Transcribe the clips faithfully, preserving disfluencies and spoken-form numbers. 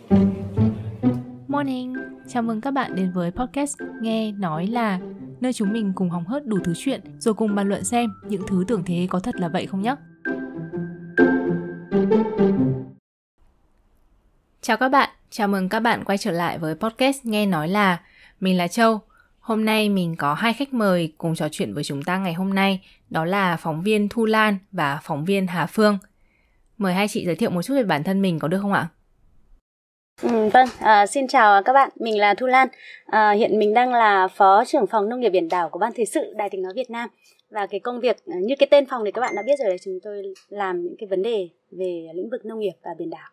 Morning, chào mừng các bạn đến với podcast Nghe Nói Là, nơi chúng mình cùng hóng hớt đủ thứ chuyện rồi cùng bàn luận xem những thứ tưởng thế có thật là vậy không nhé. Chào các bạn, chào mừng các bạn quay trở lại với podcast Nghe Nói Là. Mình là Châu. Hôm nay mình có hai khách mời cùng trò chuyện với chúng ta ngày hôm nay, đó là phóng viên Thu Lan và phóng viên Hà Phương. Mời hai chị giới thiệu một chút về bản thân mình có được không ạ? Ừ, vâng, à, xin chào các bạn, mình là Thu Lan. À, hiện mình đang là Phó trưởng phòng nông nghiệp biển đảo của Ban Thời sự Đài Tiếng nói Việt Nam. Và cái công việc như cái tên phòng thì các bạn đã biết rồi, là chúng tôi làm những cái vấn đề về lĩnh vực nông nghiệp và biển đảo.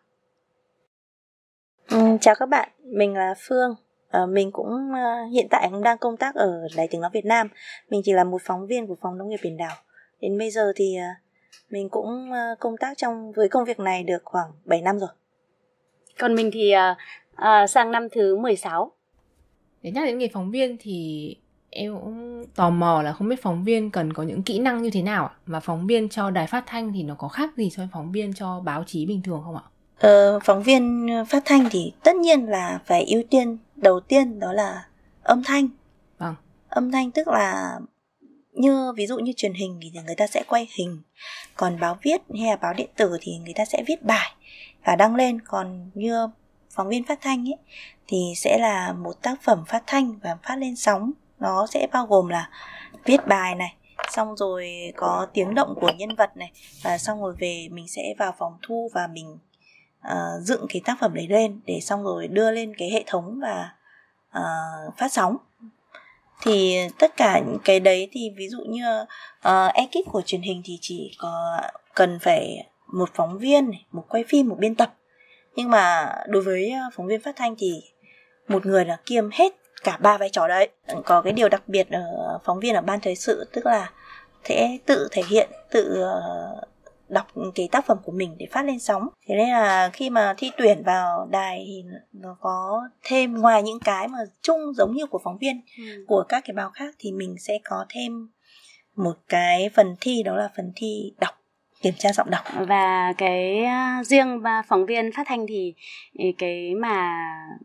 Ừ, chào các bạn, mình là Phương. À, mình cũng uh, hiện tại cũng đang công tác ở Đài Tiếng nói Việt Nam. Mình chỉ là một phóng viên của phòng nông nghiệp biển đảo. Đến bây giờ thì uh, mình cũng uh, công tác trong với công việc này được khoảng bảy năm rồi. Còn mình thì uh, uh, sang năm thứ mười sáu. Để nhắc đến nghề phóng viên thì em cũng tò mò là không biết phóng viên cần có những kỹ năng như thế nào ạ? Và phóng viên cho đài phát thanh thì nó có khác gì so với phóng viên cho báo chí bình thường không ạ? Ờ, phóng viên phát thanh thì tất nhiên là phải ưu tiên đầu tiên đó là âm thanh. Vâng. Âm thanh tức là như ví dụ như truyền hình thì người ta sẽ quay hình, còn báo viết hay là báo điện tử thì người ta sẽ viết bài và đăng lên. Còn như phóng viên phát thanh ấy thì sẽ là một tác phẩm phát thanh và phát lên sóng. Nó sẽ bao gồm là viết bài này, xong rồi có tiếng động của nhân vật này, và xong rồi về mình sẽ vào phòng thu và mình uh, dựng cái tác phẩm đấy lên để xong rồi đưa lên cái hệ thống và uh, phát sóng. Thì tất cả những cái đấy thì ví dụ như uh, ekip của truyền hình thì chỉ có cần phải một phóng viên, một quay phim, một biên tập. Nhưng mà đối với phóng viên phát thanh thì một người là kiêm hết cả ba vai trò đấy. Có cái điều đặc biệt ở phóng viên ở Ban Thời sự, tức là sẽ tự thể hiện, tự đọc cái tác phẩm của mình để phát lên sóng. Thế nên là khi mà thi tuyển vào đài thì nó có thêm, ngoài những cái mà chung giống như của phóng viên ừ. của các cái báo khác, thì mình sẽ có thêm một cái phần thi, đó là phần thi đọc, kiểm tra giọng đọc. Và cái riêng phóng viên phát thanh thì cái mà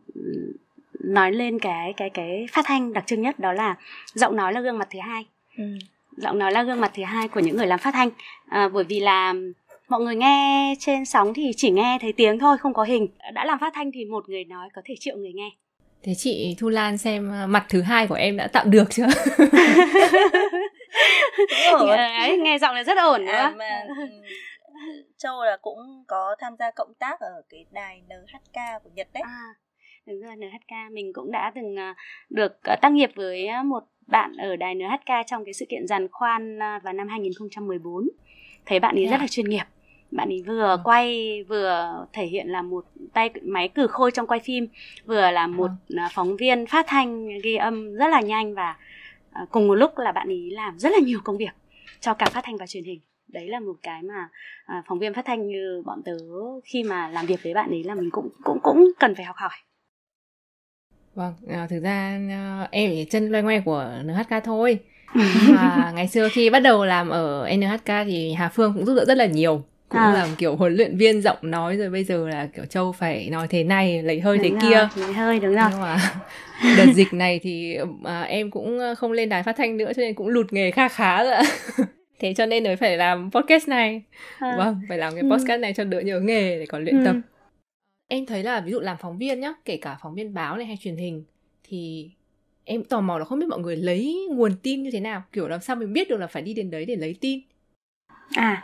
nói lên cái cái cái phát thanh đặc trưng nhất đó là giọng nói là gương mặt thứ hai. Ừ. Giọng nói là gương mặt thứ hai của những người làm phát thanh. À, bởi vì là mọi người nghe trên sóng thì chỉ nghe thấy tiếng thôi, không có hình. Đã làm phát thanh thì một người nói có thể triệu người nghe. Thế chị Thu Lan xem mặt thứ hai của em đã tạo được chưa? Đấy, nghe giọng là rất ổn nữa. À, mà Châu là cũng có tham gia cộng tác ở cái đài en hát ca của Nhật đấy. À, đúng rồi, en hát ca. Mình cũng đã từng được tác nghiệp với một bạn ở đài en hát ca trong cái sự kiện giàn khoan vào năm hai không một bốn. Thấy bạn ấy yeah. rất là chuyên nghiệp. Bạn ấy vừa ừ. quay, vừa thể hiện là một tay máy cử khôi trong quay phim, vừa là một ừ. phóng viên phát thanh ghi âm rất là nhanh, và cùng một lúc là bạn ấy làm rất là nhiều công việc cho cả phát thanh và truyền hình. Đấy là một cái mà phóng viên phát thanh như bọn tớ khi mà làm việc với bạn ấy là mình cũng cũng cũng cần phải học hỏi. Vâng, à, thực ra em chỉ chân loay ngoay của en hát ca thôi. Mà ngày xưa khi bắt đầu làm ở en hát ca thì Hà Phương cũng giúp đỡ rất là nhiều. Cũng à. làm kiểu huấn luyện viên giọng nói, rồi bây giờ là kiểu Châu phải nói thế này, lấy hơi đúng thế rồi, kia. lấy hơi, đúng rồi. Nhưng mà đợt dịch này thì à, em cũng không lên đài phát thanh nữa, cho nên cũng lụt nghề kha khá rồi ạ. Thế cho nên mới phải làm podcast này. À. Vâng, phải làm cái podcast này cho đỡ nhớ nghề để còn luyện ừ. tập. Em thấy là ví dụ làm phóng viên nhá, kể cả phóng viên báo này hay truyền hình, thì em tò mò là không biết mọi người lấy nguồn tin như thế nào, kiểu làm sao mình biết được là phải đi đến đấy để lấy tin. À,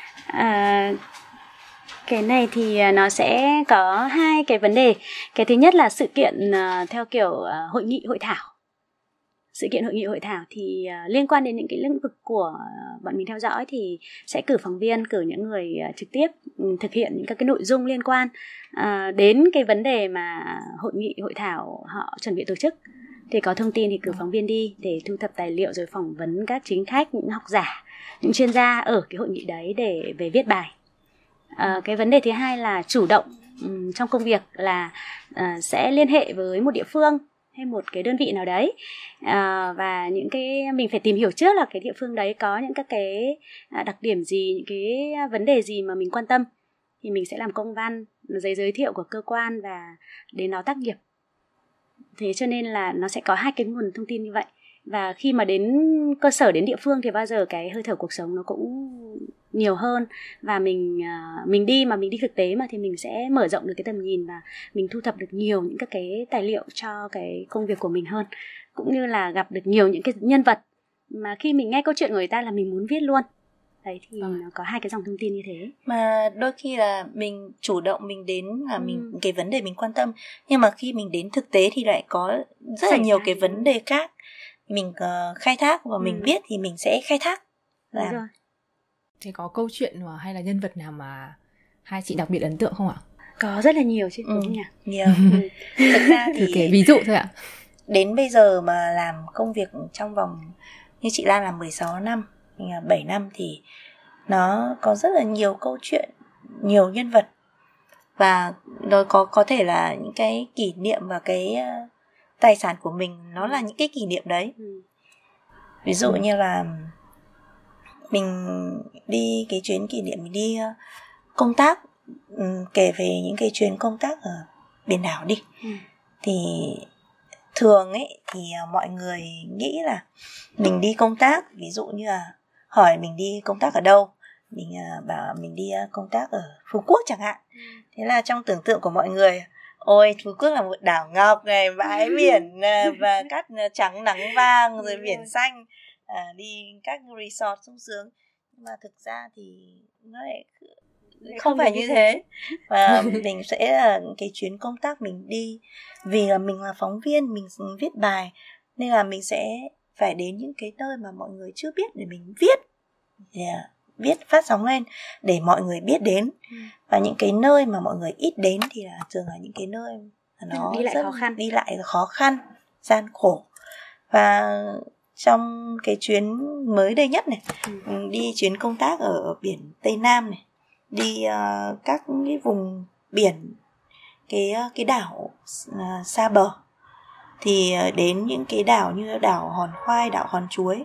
à cái này thì nó sẽ có hai cái vấn đề. Cái thứ nhất là sự kiện uh, theo kiểu uh, hội nghị hội thảo. Sự kiện hội nghị hội thảo thì uh, liên quan đến những cái lĩnh vực của uh, bọn mình theo dõi thì sẽ cử phóng viên, cử những người uh, trực tiếp um, thực hiện những các cái nội dung liên quan uh, đến cái vấn đề mà hội nghị hội thảo họ chuẩn bị tổ chức. Thì có thông tin thì cử phóng viên đi để thu thập tài liệu, rồi phỏng vấn các chính khách, những học giả, những chuyên gia ở cái hội nghị đấy để về viết bài. Uh, cái vấn đề thứ hai là chủ động um, trong công việc là uh, sẽ liên hệ với một địa phương hay một cái đơn vị nào đấy, à, và những cái mình phải tìm hiểu trước là cái địa phương đấy có những các cái đặc điểm gì, những cái vấn đề gì mà mình quan tâm, thì mình sẽ làm công văn, giấy giới thiệu của cơ quan và đến đó tác nghiệp. Thế cho nên là nó sẽ có hai cái nguồn thông tin như vậy. Và khi mà đến cơ sở, đến địa phương thì bao giờ cái hơi thở cuộc sống nó cũng nhiều hơn. Và mình mình đi mà mình đi thực tế mà thì mình sẽ mở rộng được cái tầm nhìn và mình thu thập được nhiều những các cái tài liệu cho cái công việc của mình hơn. Cũng như là gặp được nhiều những cái nhân vật mà khi mình nghe câu chuyện của người ta là mình muốn viết luôn. Đấy thì ừ. nó có hai cái dòng thông tin như thế. Mà đôi khi là mình chủ động mình đến là ừ. mình cái vấn đề mình quan tâm, nhưng mà khi mình đến thực tế thì lại có rất Xảy là nhiều cái vấn đề khác mình uh, khai thác và ừ. mình biết thì mình sẽ khai thác. Đúng rồi. Thế có câu chuyện hay là nhân vật nào mà hai chị đặc biệt ấn tượng không ạ? Có rất là nhiều chứ, ừ. đúng không nhỉ? Nhiều. Thực ra thì thử kể ví dụ thôi ạ. Đến bây giờ mà làm công việc trong vòng như chị Lan làm mười sáu năm, mình là bảy năm thì nó có rất là nhiều câu chuyện, nhiều nhân vật. Và nó có có thể là những cái kỷ niệm và cái uh, tài sản của mình nó là những cái kỷ niệm đấy. ừ. Ví dụ ừ. như là mình đi cái chuyến kỷ niệm, mình đi uh, công tác, um, kể về những cái chuyến công tác ở biển đảo đi. ừ. Thì thường ấy thì uh, mọi người nghĩ là mình đi công tác, ví dụ như là hỏi mình đi công tác ở đâu, mình uh, bảo mình đi uh, công tác ở Phú Quốc chẳng hạn. ừ. Thế là trong tưởng tượng của mọi người, ôi Phú Quốc là một đảo ngọc này, bãi biển uh, và cát uh, trắng nắng vàng, rồi biển xanh, uh, đi các resort sung sướng. Nhưng mà thực ra thì nó lại không, không phải như thế. Và mình sẽ là cái chuyến công tác mình đi vì là mình là phóng viên, mình viết bài, nên là mình sẽ phải đến những cái nơi mà mọi người chưa biết để mình viết, yeah, viết phát sóng lên để mọi người biết đến. ừ. Và những cái nơi mà mọi người ít đến thì là thường là những cái nơi nó đi lại rất khó khăn, đi lại khó khăn, gian khổ. Và trong cái chuyến mới đây nhất này, ừ. đi chuyến công tác ở biển Tây Nam này, đi uh, các cái vùng biển, cái cái đảo uh, xa bờ, thì uh, đến những cái đảo như đảo Hòn Khoai, đảo Hòn Chuối.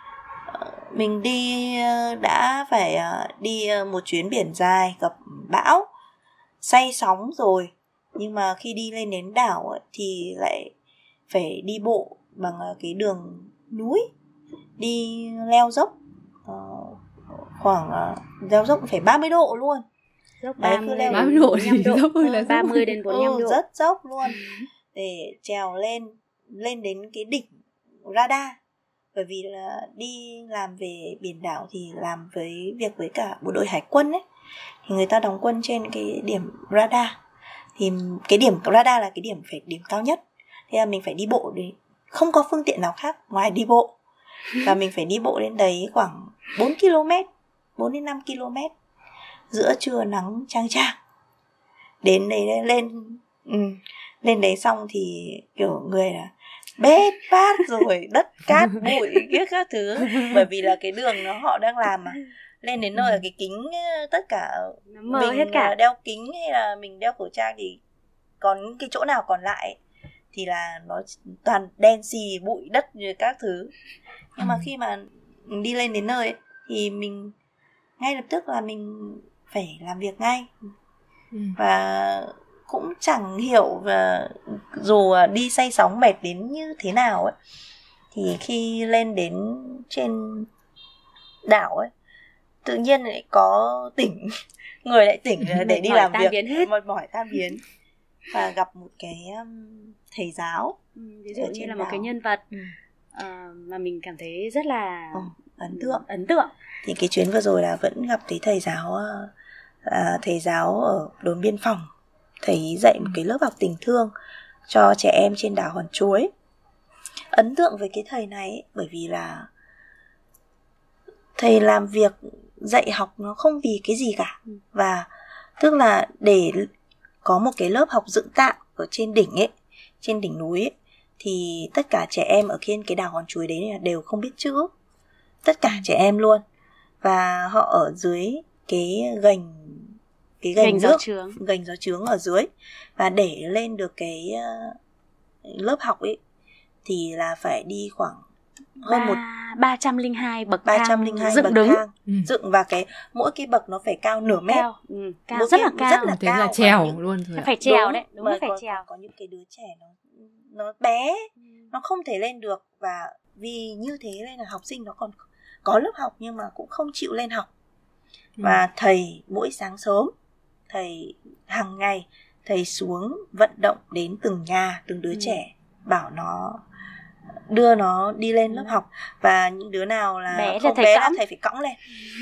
uh, mình đi uh, đã phải uh, đi uh, một chuyến biển dài, gặp bão, say sóng rồi, nhưng mà khi đi lên đến đảo uh, thì lại phải đi bộ bằng uh, cái đường núi, đi leo dốc, uh, khoảng uh, leo dốc phải ba mươi độ luôn. Dốc ba mươi, ba mươi độ thì dốc là ba mươi đến bốn mươi lăm ừ, độ. Rất dốc luôn. Để trèo lên lên đến cái đỉnh radar. Bởi vì là đi làm về biển đảo thì làm với việc với cả bộ đội hải quân ấy, thì người ta đóng quân trên cái điểm radar. Thì cái điểm radar là cái điểm phải điểm cao nhất. Thế là mình phải đi bộ đi, không có phương tiện nào khác ngoài đi bộ. Và mình phải đi bộ đến đấy khoảng bốn ki lô mét, bốn đến năm ki lô mét. Giữa trưa nắng chang chang. Đến đấy lên ừ, lên đấy xong thì kiểu người là bết bát rồi đất cát bụi kia các thứ. Bởi vì là cái đường nó họ đang làm mà. Lên đến nơi là cái kính tất cả nó mờ mình hết cả. Đeo kính hay là mình đeo khẩu trang thì còn cái chỗ nào còn lại thì là nó toàn đen xì, bụi đất như các thứ. Nhưng mà khi mà đi lên đến nơi ấy, thì mình ngay lập tức là mình phải làm việc ngay. ừ. Và cũng chẳng hiểu và dù đi say sóng mệt đến như thế nào ấy, thì khi lên đến trên đảo ấy, tự nhiên lại có tỉnh, người lại tỉnh để đi làm việc, mệt mỏi tan biến. Và gặp một cái um, thầy giáo, ừ, ví dụ như là một cái nhân vật ừ. uh, mà mình cảm thấy rất là ừ, ấn tượng. ấn tượng. Thì cái chuyến vừa rồi là vẫn gặp cái thầy giáo, uh, thầy giáo ở đồn biên phòng, thầy dạy một cái lớp học tình thương cho trẻ em trên đảo Hòn Chuối. Ấn tượng với cái thầy này ấy, bởi vì là thầy làm việc dạy học nó không vì cái gì cả. Và tức là để có một cái lớp học dựng tạm ở trên đỉnh ấy, trên đỉnh núi ấy, thì tất cả trẻ em ở trên cái đảo Hòn Chuối đấy đều không biết chữ. Tất cả trẻ em luôn. Và họ ở dưới cái gành, cái gành, gành nước, gió trướng. gành gió trướng ở dưới. Và để lên được cái uh, lớp học ấy thì là phải đi khoảng hơn một ba trăm lẻ hai bậc ba trăm lẻ hai dựng bậc đứng. thang ừ. dựng, và cái mỗi cái bậc nó phải cao nửa mét, cao, ừ, cao rất là cao, rất là thế cao, là trèo những... luôn rồi. Phải trèo đúng, đấy, đúng mà là phải có, trèo. Có những cái đứa trẻ nó nó bé, ừ. nó không thể lên được, và vì như thế nên là học sinh nó còn có lớp học nhưng mà cũng không chịu lên học. ừ. Và thầy mỗi sáng sớm, thầy hàng ngày thầy xuống vận động đến từng nhà, từng đứa ừ. trẻ, bảo nó đưa nó đi lên lớp học. Và những đứa nào là bé không thầy bé cõng. là thầy phải cõng lên.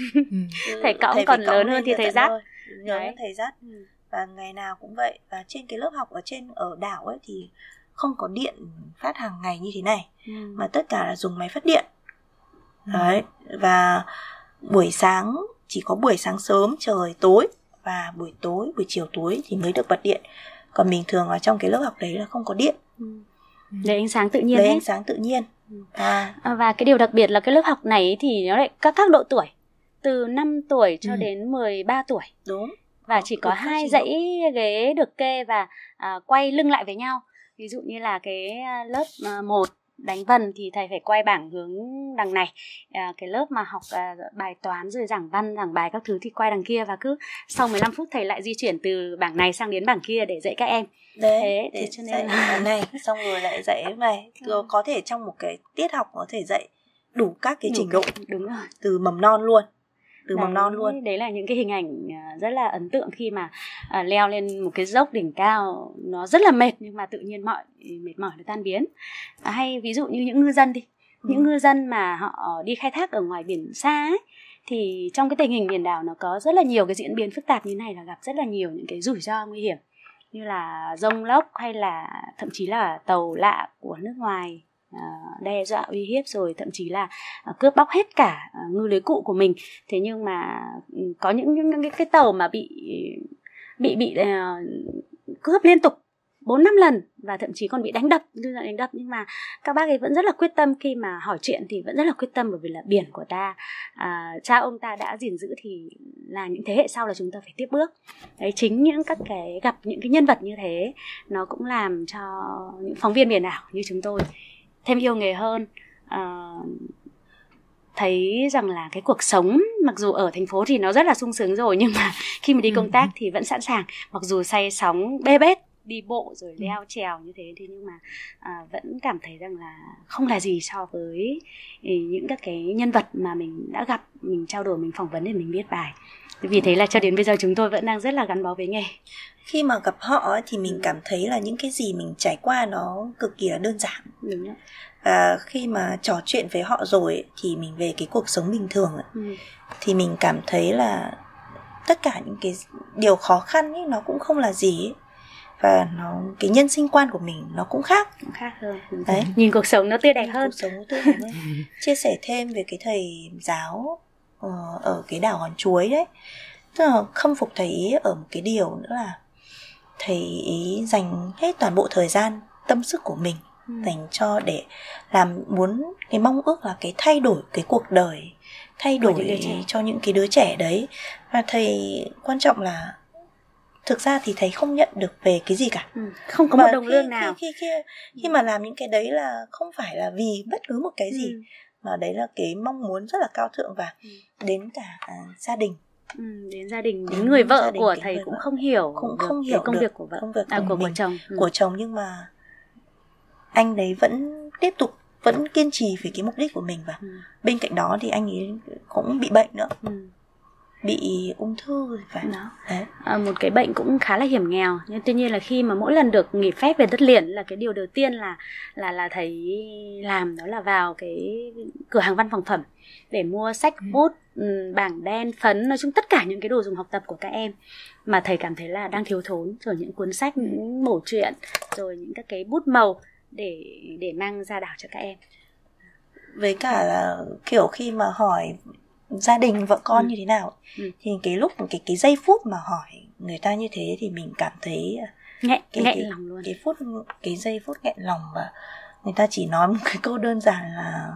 Thầy cõng, thầy còn lớn hơn thì thầy dắt. Lớn hơn thầy dắt. ừ. Và ngày nào cũng vậy. Và trên cái lớp học ở trên ở đảo ấy thì không có điện phát hàng ngày như thế này, ừ. mà tất cả là dùng máy phát điện. ừ. Đấy. Và buổi sáng chỉ có buổi sáng sớm trời tối, và buổi tối, buổi chiều tối thì mới được bật điện. Còn bình thường ở trong cái lớp học đấy là không có điện. ừ. Lấy ánh sáng tự nhiên Lấy hết. ánh sáng tự nhiên. à. Và cái điều đặc biệt là cái lớp học này thì nó lại các các độ tuổi, từ năm tuổi cho ừ. đến mười ba tuổi. Đúng. Và chỉ có hai dãy ghế được kê và à, quay lưng lại với nhau. Ví dụ như là cái lớp à, một đánh vần thì thầy phải quay bảng hướng đằng này, à, cái lớp mà học à, bài toán rồi giảng văn, giảng bài các thứ thì quay đằng kia, và cứ sau mười lăm phút thầy lại di chuyển từ bảng này sang đến bảng kia để dạy các em. Đấy, thế để cho nên là này xong rồi lại dạy này, rồi có thể trong một cái tiết học có thể dạy đủ các cái trình độ. Đúng rồi. Từ mầm non luôn. Từ đấy, mầm non luôn. Đấy là những cái hình ảnh rất là ấn tượng khi mà à, leo lên một cái dốc đỉnh cao, nó rất là mệt nhưng mà tự nhiên mọi mệt mỏi nó tan biến. À, hay ví dụ như những ngư dân đi, ừ. những ngư dân mà họ đi khai thác ở ngoài biển xa ấy, thì trong cái tình hình biển đảo nó có rất là nhiều cái diễn biến phức tạp như này, là gặp rất là nhiều những cái rủi ro nguy hiểm như là dông lốc hay là thậm chí là tàu lạ của nước ngoài Uh, đe dọa uy hiếp, rồi thậm chí là uh, cướp bóc hết cả uh, ngư lưới cụ của mình. Thế nhưng mà um, có những, những cái, cái tàu mà bị bị bị uh, cướp liên tục bốn năm lần, và thậm chí còn bị đánh đập, đưa ra đánh đập, nhưng mà các bác ấy vẫn rất là quyết tâm. Khi mà hỏi chuyện thì vẫn rất là quyết tâm, bởi vì là biển của ta, à, cha ông ta đã gìn giữ thì là những thế hệ sau là chúng ta phải tiếp bước. Đấy, chính những các cái gặp những cái nhân vật như thế, nó cũng làm cho những phóng viên biển đảo như chúng tôi thêm yêu nghề hơn, uh, thấy rằng là cái cuộc sống mặc dù ở thành phố thì nó rất là sung sướng rồi, nhưng mà khi mà đi công tác thì vẫn sẵn sàng, mặc dù say sóng bê bết, đi bộ rồi leo trèo như thế, thế nhưng mà à, vẫn cảm thấy rằng là không là gì so với những các cái nhân vật mà mình đã gặp, mình trao đổi, mình phỏng vấn để mình biết bài. Vì thế là cho đến bây giờ chúng tôi vẫn đang rất là gắn bó với nghề. Khi mà gặp họ thì mình cảm thấy là những cái gì mình trải qua nó cực kỳ là đơn giản. Đúng đó. Và khi mà trò chuyện với họ rồi thì mình về cái cuộc sống bình thường ấy, ừ. thì mình cảm thấy là tất cả những cái điều khó khăn ấy, nó cũng không là gì ấy. Và nó, cái nhân sinh quan của mình nó cũng khác, cũng khác hơn. Đấy. Nhìn cuộc sống nó tươi đẹp hơn. Cuộc sống nó tươi đẹp hơn. Chia sẻ thêm về cái thầy giáo uh, ở cái đảo Hòn Chuối đấy, tức là khâm phục thầy ý ở một cái điều nữa là thầy ý dành hết toàn bộ thời gian, tâm sức của mình ừ. dành cho để làm, muốn cái mong ước là cái thay đổi cái cuộc đời, thay đổi những cho những cái đứa trẻ đấy. Và thầy quan trọng là thực ra thì thầy không nhận được về cái gì cả, ừ, không có mà một đồng khi, lương nào. Khi, khi, khi, khi mà làm những cái đấy là không phải là vì bất cứ một cái gì, ừ. mà đấy là cái mong muốn rất là cao thượng. Và ừ. đến cả à, gia đình, ừ, đến gia đình, đến người vợ đình, của thầy cũng vợ. không hiểu, cũng không hiểu công được việc của vợ, công việc à, của, của, mình, của chồng, ừ. của chồng, nhưng mà anh đấy vẫn tiếp tục, vẫn kiên trì về cái mục đích của mình. Và ừ. bên cạnh đó thì anh ấy cũng bị bệnh nữa, ừ. bị ung thư phải. Đấy. À, một cái bệnh cũng khá là hiểm nghèo, nhưng tuy nhiên là khi mà mỗi lần được nghỉ phép về đất liền là cái điều đầu tiên là là là thầy làm đó là vào cái cửa hàng văn phòng phẩm để mua sách, bút, bảng đen, phấn, nói chung tất cả những cái đồ dùng học tập của các em mà thầy cảm thấy là đang thiếu thốn, rồi những cuốn sách, những mẩu chuyện, rồi những các cái bút màu để để mang ra đảo cho các em. Với cả là kiểu khi mà hỏi gia đình vợ con ừ. như thế nào, ừ. thì cái lúc cái cái giây phút mà hỏi người ta như thế thì mình cảm thấy nghẹn cái, nghẹn cái, lòng luôn. Cái phút cái giây phút nghẹn lòng, và người ta chỉ nói một cái câu đơn giản là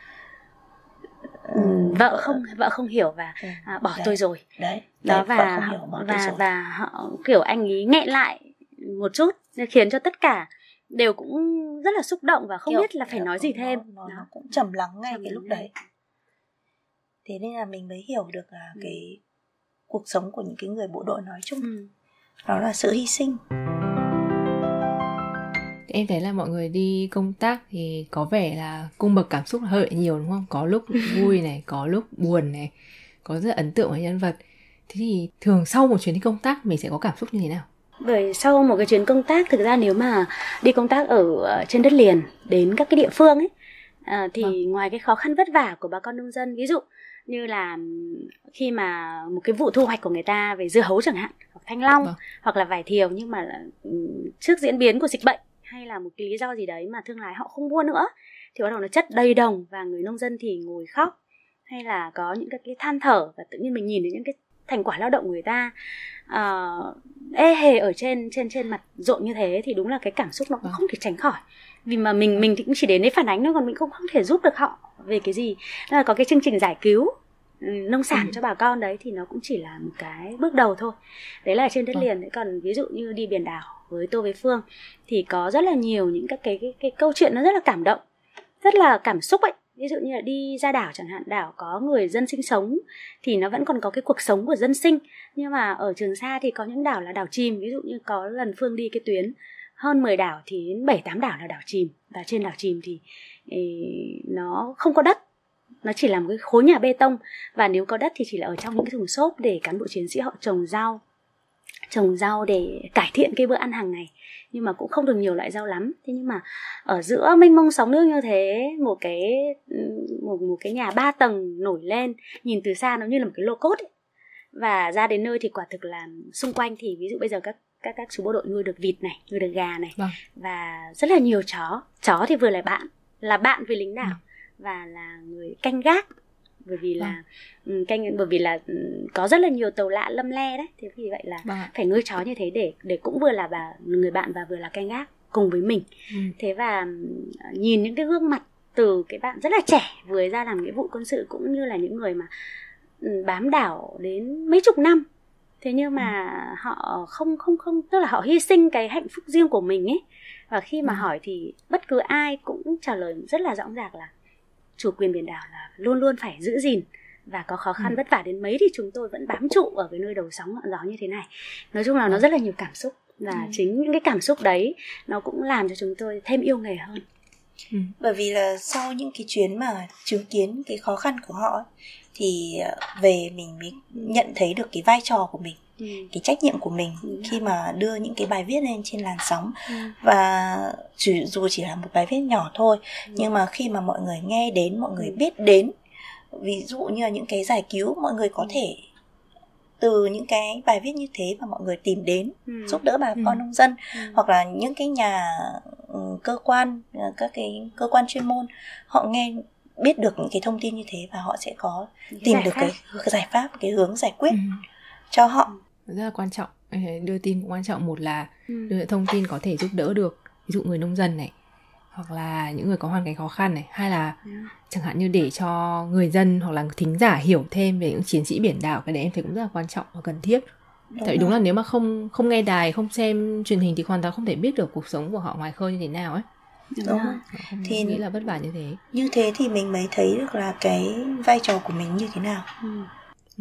ừ, vợ không vợ không hiểu và ừ, à, bỏ đấy, tôi rồi. Đấy. Đó, đấy và không hiểu, bỏ và tôi rồi. và họ kiểu anh ấy nghẹn lại một chút, khiến cho tất cả đều cũng rất là xúc động và không kiểu, biết là phải nói gì nó, thêm. nó, nó cũng trầm lắng ngay trầm cái lúc ngay. đấy. Thế nên là mình mới hiểu được là ừ. cái cuộc sống của những cái người bộ đội nói chung, ừ. đó là sự hy sinh. Em thấy là mọi người đi công tác thì có vẻ là cung bậc cảm xúc hơi nhiều đúng không? Có lúc vui này, có lúc buồn này, có rất là ấn tượng với nhân vật. Thế thì thường sau một chuyến đi công tác mình sẽ có cảm xúc như thế nào? Bởi sau một cái chuyến công tác, thực ra nếu mà đi công tác ở trên đất liền đến các cái địa phương ấy, à, thì vâng. ngoài cái khó khăn vất vả của bà con nông dân, ví dụ như là khi mà một cái vụ thu hoạch của người ta về dưa hấu chẳng hạn, hoặc thanh long, vâng. hoặc là vải thiều, nhưng mà là, trước diễn biến của dịch bệnh hay là một cái lý do gì đấy mà thương lái họ không mua nữa, thì bắt đầu nó chất đầy đồng và người nông dân thì ngồi khóc, hay là có những cái, cái than thở, và tự nhiên mình nhìn thấy những cái thành quả lao động của người ta uh, ê hề ở trên trên trên mặt ruộng như thế, thì đúng là cái cảm xúc nó cũng không thể tránh khỏi. Vì mà mình mình thì cũng chỉ đến đấy phản ánh thôi, còn mình cũng không thể giúp được họ về cái gì. Nên là có cái chương trình giải cứu nông sản ừ. cho bà con đấy, thì nó cũng chỉ là một cái bước đầu thôi. Đấy là trên đất liền. Đấy, còn ví dụ như đi biển đảo với Tô với Phương thì có rất là nhiều những các cái, cái, cái câu chuyện nó rất là cảm động, rất là cảm xúc ấy. Ví dụ như là đi ra đảo chẳng hạn, đảo có người dân sinh sống thì nó vẫn còn có cái cuộc sống của dân sinh. Nhưng mà ở Trường Sa thì có những đảo là đảo chìm. Ví dụ như có lần Phương đi cái tuyến hơn mười đảo thì đến bảy tám đảo là đảo chìm. Và trên đảo chìm thì ý, nó không có đất, nó chỉ là một cái khối nhà bê tông. Và nếu có đất thì chỉ là ở trong những cái thùng xốp để cán bộ chiến sĩ họ trồng rau trồng rau để cải thiện cái bữa ăn hàng ngày, nhưng mà cũng không được nhiều loại rau lắm. Thế nhưng mà ở giữa mênh mông sóng nước như thế, một cái một, một cái nhà ba tầng nổi lên, nhìn từ xa nó như là một cái lô cốt ấy. Và ra đến nơi thì quả thực là xung quanh thì ví dụ bây giờ các các các chú bộ đội nuôi được vịt này, nuôi được gà này, vâng. và rất là nhiều chó. Chó thì vừa là bạn, là bạn với lính đảo, ừ. và là người canh gác. Bởi vì là vâng. canh bởi vì là có rất là nhiều tàu lạ lâm le đấy, thế vì vậy là vâng. phải nuôi chó như thế để để cũng vừa là bà người bạn và vừa là canh gác cùng với mình. ừ. Thế và nhìn những cái gương mặt từ cái bạn rất là trẻ vừa ra làm nghĩa vụ quân sự, cũng như là những người mà bám đảo đến mấy chục năm, thế nhưng mà ừ. họ không không không tức là họ hy sinh cái hạnh phúc riêng của mình ấy. Và khi mà ừ. hỏi thì bất cứ ai cũng trả lời rất là rõ ràng là chủ quyền biển đảo là luôn luôn phải giữ gìn, và có khó khăn ừ. vất vả đến mấy thì chúng tôi vẫn bám trụ ở cái nơi đầu sóng ngọn gió như thế này. Nói chung là ừ. nó rất là nhiều cảm xúc, và ừ. chính những cái cảm xúc đấy nó cũng làm cho chúng tôi thêm yêu nghề hơn. ừ. Bởi vì là sau những cái chuyến mà chứng kiến cái khó khăn của họ thì về mình mới nhận thấy được cái vai trò của mình, ừ. cái trách nhiệm của mình ừ. khi mà đưa những cái bài viết lên trên làn sóng. ừ. Và dù chỉ là một bài viết nhỏ thôi, ừ. nhưng mà khi mà mọi người nghe đến, mọi người biết đến, ví dụ như là những cái giải cứu, mọi người có ừ. thể từ những cái bài viết như thế mà mọi người tìm đến ừ. giúp đỡ bà con ừ. nông dân, ừ. hoặc là những cái nhà cơ quan, các cái cơ quan chuyên môn, họ nghe biết được những cái thông tin như thế và họ sẽ có cái tìm được pháp. cái giải pháp, cái hướng giải quyết ừ. cho họ. Rất là quan trọng, đưa tin cũng quan trọng. Một là ừ. đưa thông tin có thể giúp đỡ được ví dụ người nông dân này, hoặc là những người có hoàn cảnh khó khăn này, hay là ừ. chẳng hạn như để cho người dân hoặc là thính giả hiểu thêm về những chiến sĩ biển đảo. Cái đấy em thấy cũng rất là quan trọng và cần thiết. Đúng Tại vì đúng là nếu mà không không nghe đài, không xem truyền hình thì hoàn toàn không thể biết được cuộc sống của họ ngoài khơi như thế nào ấy. Đúng, Đúng. Không thì nghĩ là vất vả như thế. Như thế thì mình mới thấy được là cái vai trò của mình như thế nào. ừ. Ừ.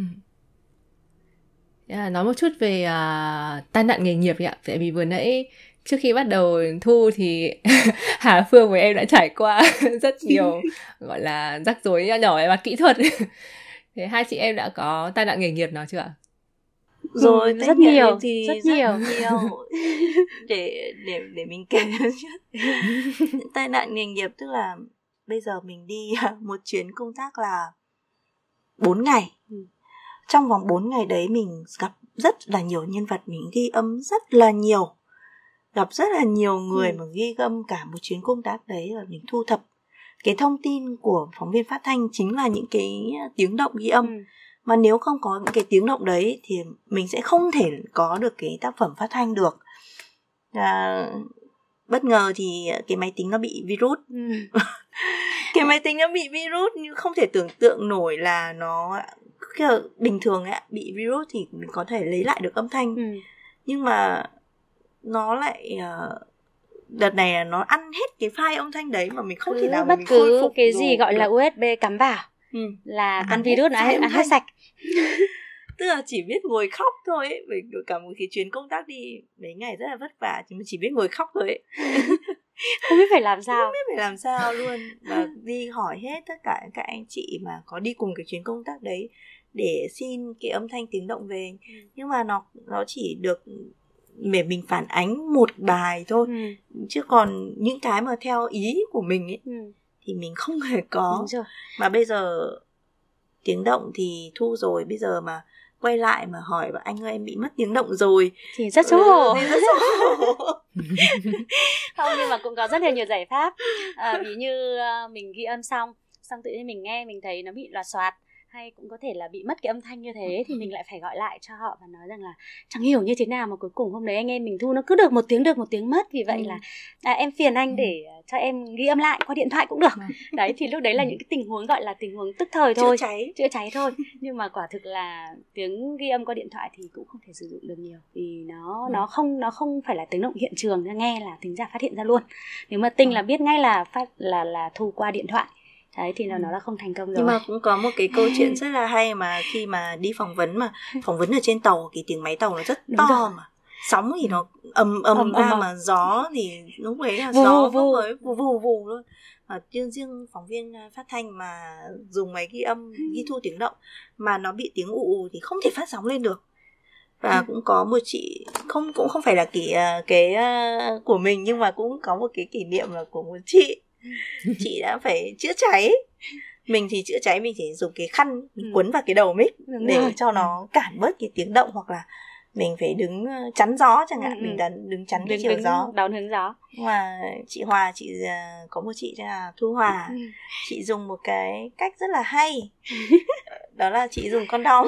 À, nói một chút về uh, tai nạn nghề nghiệp ạ. Tại vì vừa nãy trước khi bắt đầu thu thì Hà Phương với em đã trải qua rất nhiều gọi là rắc rối nhỏ về mặt kỹ thuật. Thế hai chị em đã có tai nạn nghề nghiệp nào chưa ạ? Rồi, ừ, rất nhiều thì rất, rất nhiều, nhiều. để để để mình kể chút. Tai nạn nghề nghiệp tức là bây giờ mình đi một chuyến công tác là bốn ngày. ừ. Trong vòng bốn ngày đấy mình gặp rất là nhiều nhân vật, mình ghi âm rất là nhiều, gặp rất là nhiều người ừ. mà ghi âm cả một chuyến công tác đấy, và mình thu thập cái thông tin của phóng viên phát thanh chính là những cái tiếng động ghi âm. ừ. Mà nếu không có những cái tiếng động đấy thì mình sẽ không thể có được cái tác phẩm phát thanh được. À, bất ngờ thì cái máy tính nó bị virus. ừ. Cái máy tính nó bị virus nhưng không thể tưởng tượng nổi là nó bình thường ấy, bị virus thì mình có thể lấy lại được âm thanh. ừ. Nhưng mà nó lại uh, đợt này là nó ăn hết cái file âm thanh đấy mà mình không thể nào bất mình cứ khôi phục cái gì gọi được. là u ét bê cắm vào ừ. là con virus nó ăn hết sạch. Tức là chỉ biết ngồi khóc thôi ấy. Bởi cả một cái chuyến công tác đi mấy ngày rất là vất vả, chỉ chỉ biết ngồi khóc thôi ấy. Không biết phải làm sao, không biết phải làm sao luôn. Và đi hỏi hết tất cả các anh chị mà có đi cùng cái chuyến công tác đấy để xin cái âm thanh tiếng động về. ừ. Nhưng mà nó nó chỉ được để mình phản ánh một bài thôi, ừ. chứ còn những cái mà theo ý của mình ấy ừ. thì mình không hề có. Mà bây giờ tiếng động thì thu rồi, bây giờ mà quay lại mà hỏi và anh ơi em bị mất tiếng động rồi thì rất xấu hổ. ừ, rất xấu hổ. Không, nhưng mà cũng có rất là nhiều giải pháp. À, ví như uh, mình ghi âm xong xong tự nhiên mình nghe mình thấy nó bị loạt xoạt, hay cũng có thể là bị mất cái âm thanh như thế, thì mình lại phải gọi lại cho họ và nói rằng là chẳng hiểu như thế nào mà cuối cùng hôm đấy anh em mình thu nó cứ được một tiếng được một tiếng mất, vì vậy ừ. là à, em phiền anh ừ. để cho em ghi âm lại qua điện thoại cũng được. ừ. Đấy thì lúc đấy là những cái tình huống gọi là tình huống tức thời thôi, chữa cháy chữa cháy thôi. Nhưng mà quả thực là tiếng ghi âm qua điện thoại thì cũng không thể sử dụng được nhiều, vì nó ừ. nó không nó không phải là tiếng động hiện trường, nghe là thính giả phát hiện ra luôn. Nếu mà tinh ừ. là biết ngay là phát là là thu qua điện thoại. Đấy thì nó, nó là không thành công rồi. Nhưng mà cũng có một cái câu chuyện rất là hay mà khi mà đi phỏng vấn, mà phỏng vấn ở trên tàu, cái tiếng máy tàu nó rất Đúng to rồi. mà sóng thì nó ầm ầm, ầm ra ầm. Mà gió thì lúc đấy là vù, gió vù. mới vù vù vù luôn. Mà riêng riêng phóng viên phát thanh mà dùng máy ghi âm ghi thu tiếng động mà nó bị tiếng ù ù thì không thể phát sóng lên được. Và cũng có một chị, không cũng không phải là cái, cái của mình, nhưng mà cũng có một cái kỷ niệm là của một chị. Chị đã phải chữa cháy. Mình thì chữa cháy mình chỉ dùng cái khăn mình quấn vào cái đầu mic để rồi. cho nó cản bớt cái tiếng động, hoặc là mình phải đứng chắn gió chẳng hạn, ừ. mình đứng, đứng chắn cái chiều đứng, gió, đón hướng gió. Mà chị Hòa, chị có một chị là Thu Hòa, ừ. chị dùng một cái cách rất là hay, đó là chị dùng condom.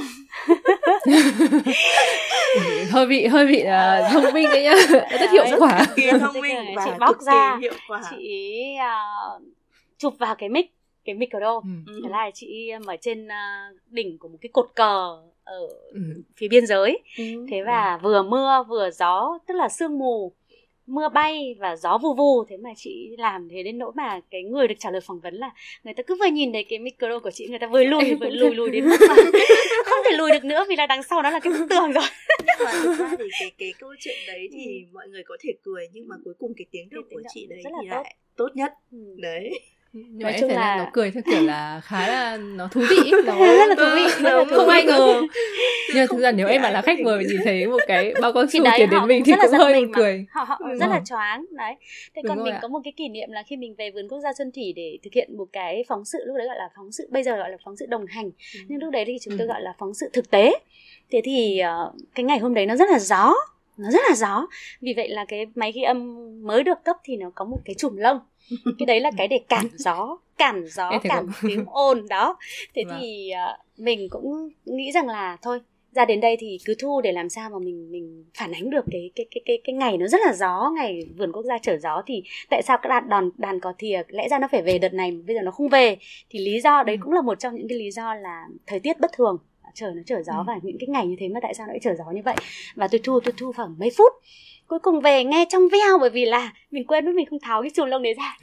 hơi bị hơi bị uh, thông minh đấy nhá, rất hiệu quả. Thông minh và chị bóc ra, hiệu quả. Chị uh, chụp vào cái mic, cái micro. ừ. Thế là chị ở trên uh, đỉnh của một cái cột cờ ở ừ. phía biên giới. ừ. Thế và ừ. vừa mưa vừa gió, tức là sương mù, mưa bay và gió vù vù. Thế mà chị làm thế đến nỗi mà cái người được trả lời phỏng vấn là người ta cứ vừa nhìn thấy cái micro của chị, người ta vừa lùi vừa lùi lùi đến mức mà không thể lùi được nữa, vì là đằng sau nó là cái bức tường rồi. Nhưng mà thực ra thì cái, cái câu chuyện đấy thì ừ. mọi người có thể cười, nhưng mà cuối cùng cái tiếng động của chị đấy thì lại tốt nhất. ừ. Đấy. Nhưng mà em thấy là... là nó cười theo kiểu là khá là nó thú vị, nó rất là thú vị, rất là không ai ngờ. Nhưng mà thực ra nếu em mà là khách mời nhìn thấy một cái bao cao su tiền đến mình thì cũng, cũng hơi buồn cười. Họ, họ ừ. rất là choáng đấy. Thế Đúng còn mình ạ. Có một cái kỷ niệm là khi mình về vườn quốc gia Xuân Thủy để thực hiện một cái phóng sự, lúc đấy gọi là phóng sự, bây giờ gọi là phóng sự đồng hành, ừ. nhưng lúc đấy thì chúng tôi ừ. gọi là phóng sự thực tế. Thế thì cái ngày hôm đấy nó rất là gió, nó rất là gió. Vì vậy là cái máy ghi âm mới được cấp thì nó có một cái chùm lông. Cái đấy là cái để cản gió, cản gió, cản tiếng ồn đó. Thế vâng. thì uh, mình cũng nghĩ rằng là thôi, ra đến đây thì cứ thu để làm sao mà mình mình phản ánh được cái cái cái cái cái ngày nó rất là gió, ngày vườn quốc gia trở gió, thì tại sao các đàn đàn, đàn cò thìa lẽ ra nó phải về đợt này mà bây giờ nó không về, thì lý do đấy ừ. cũng là một trong những cái lý do là thời tiết bất thường, trời nó trở gió ừ. và những cái ngày như thế mà tại sao nó lại trở gió như vậy. Và tôi thu tôi thu khoảng mấy phút, cuối cùng về nghe trong veo, bởi vì là mình quên mất mình không tháo cái chùm lông đấy ra.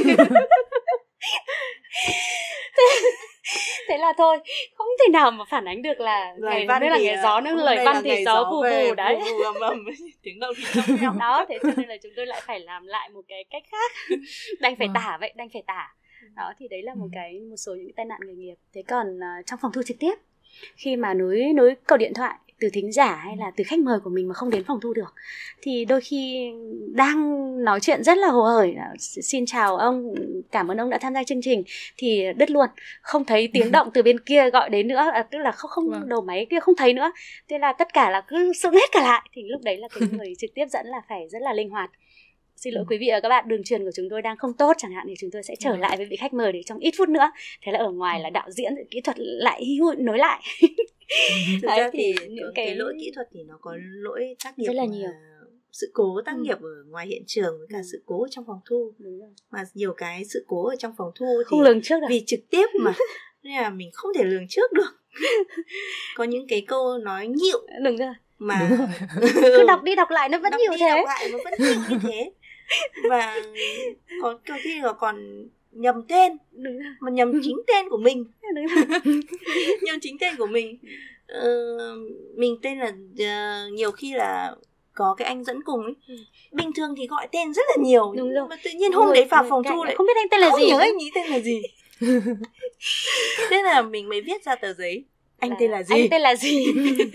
Thế là thôi, không thể nào mà phản ánh được là ngày hôm nay là ngày gió, nữa lời văn thì gió vù vù đấy. Tiếng đâu thì trong veo. Đó, thế cho nên là chúng tôi lại phải làm lại một cái cách khác. Đành phải tả vậy, đành phải tả. Đó, thì đấy là một cái một số những tai nạn nghề nghiệp. Thế còn uh, trong phòng thu trực tiếp, khi mà nối nối cầu điện thoại từ thính giả hay là từ khách mời của mình mà không đến phòng thu được, thì đôi khi đang nói chuyện rất là hồ hởi, xin chào ông, cảm ơn ông đã tham gia chương trình, thì đứt luôn, không thấy tiếng động từ bên kia gọi đến nữa, à, tức là không không vâng. đầu máy kia không thấy nữa. Thế là tất cả là cứ sững hết cả lại, thì lúc đấy là cái người trực tiếp dẫn là phải rất là linh hoạt. Xin lỗi quý vị và các bạn, đường truyền của chúng tôi đang không tốt chẳng hạn, thì chúng tôi sẽ trở lại với vị khách mời để trong ít phút nữa. Thế là ở ngoài là đạo diễn kỹ thuật lại nối lại. Thực Đấy, ra thì, thì những cái... cái lỗi kỹ thuật thì nó có lỗi tác nghiệp, rất là nhiều, sự cố tác ừ. nghiệp ở ngoài hiện trường với cả ừ. sự cố ở trong phòng thu. Đúng rồi. Mà nhiều cái sự cố ở trong phòng thu thì không lường trước được, vì trực tiếp mà nên là mình không thể lường trước được. Có những cái câu nói nhịu đúng rồi mà cứ đọc đi đọc lại nó vẫn đọc nhiều đi, thế đọc lại nó vẫn nhiều như thế. Và có có khi là còn nhầm tên, mà nhầm chính tên của mình. Nhầm chính tên của mình. Ờ, mình tên là uh, nhiều khi là có cái anh dẫn cùng ấy. Ừ. Bình thường thì gọi tên rất là nhiều. Đúng rồi. Mà tự nhiên hôm đấy vào phòng thu lại không biết anh tên là không gì. Không nhớ anh ấy tên là gì. Thế là mình mới viết ra tờ giấy. Anh là... tên là gì? Anh tên là gì?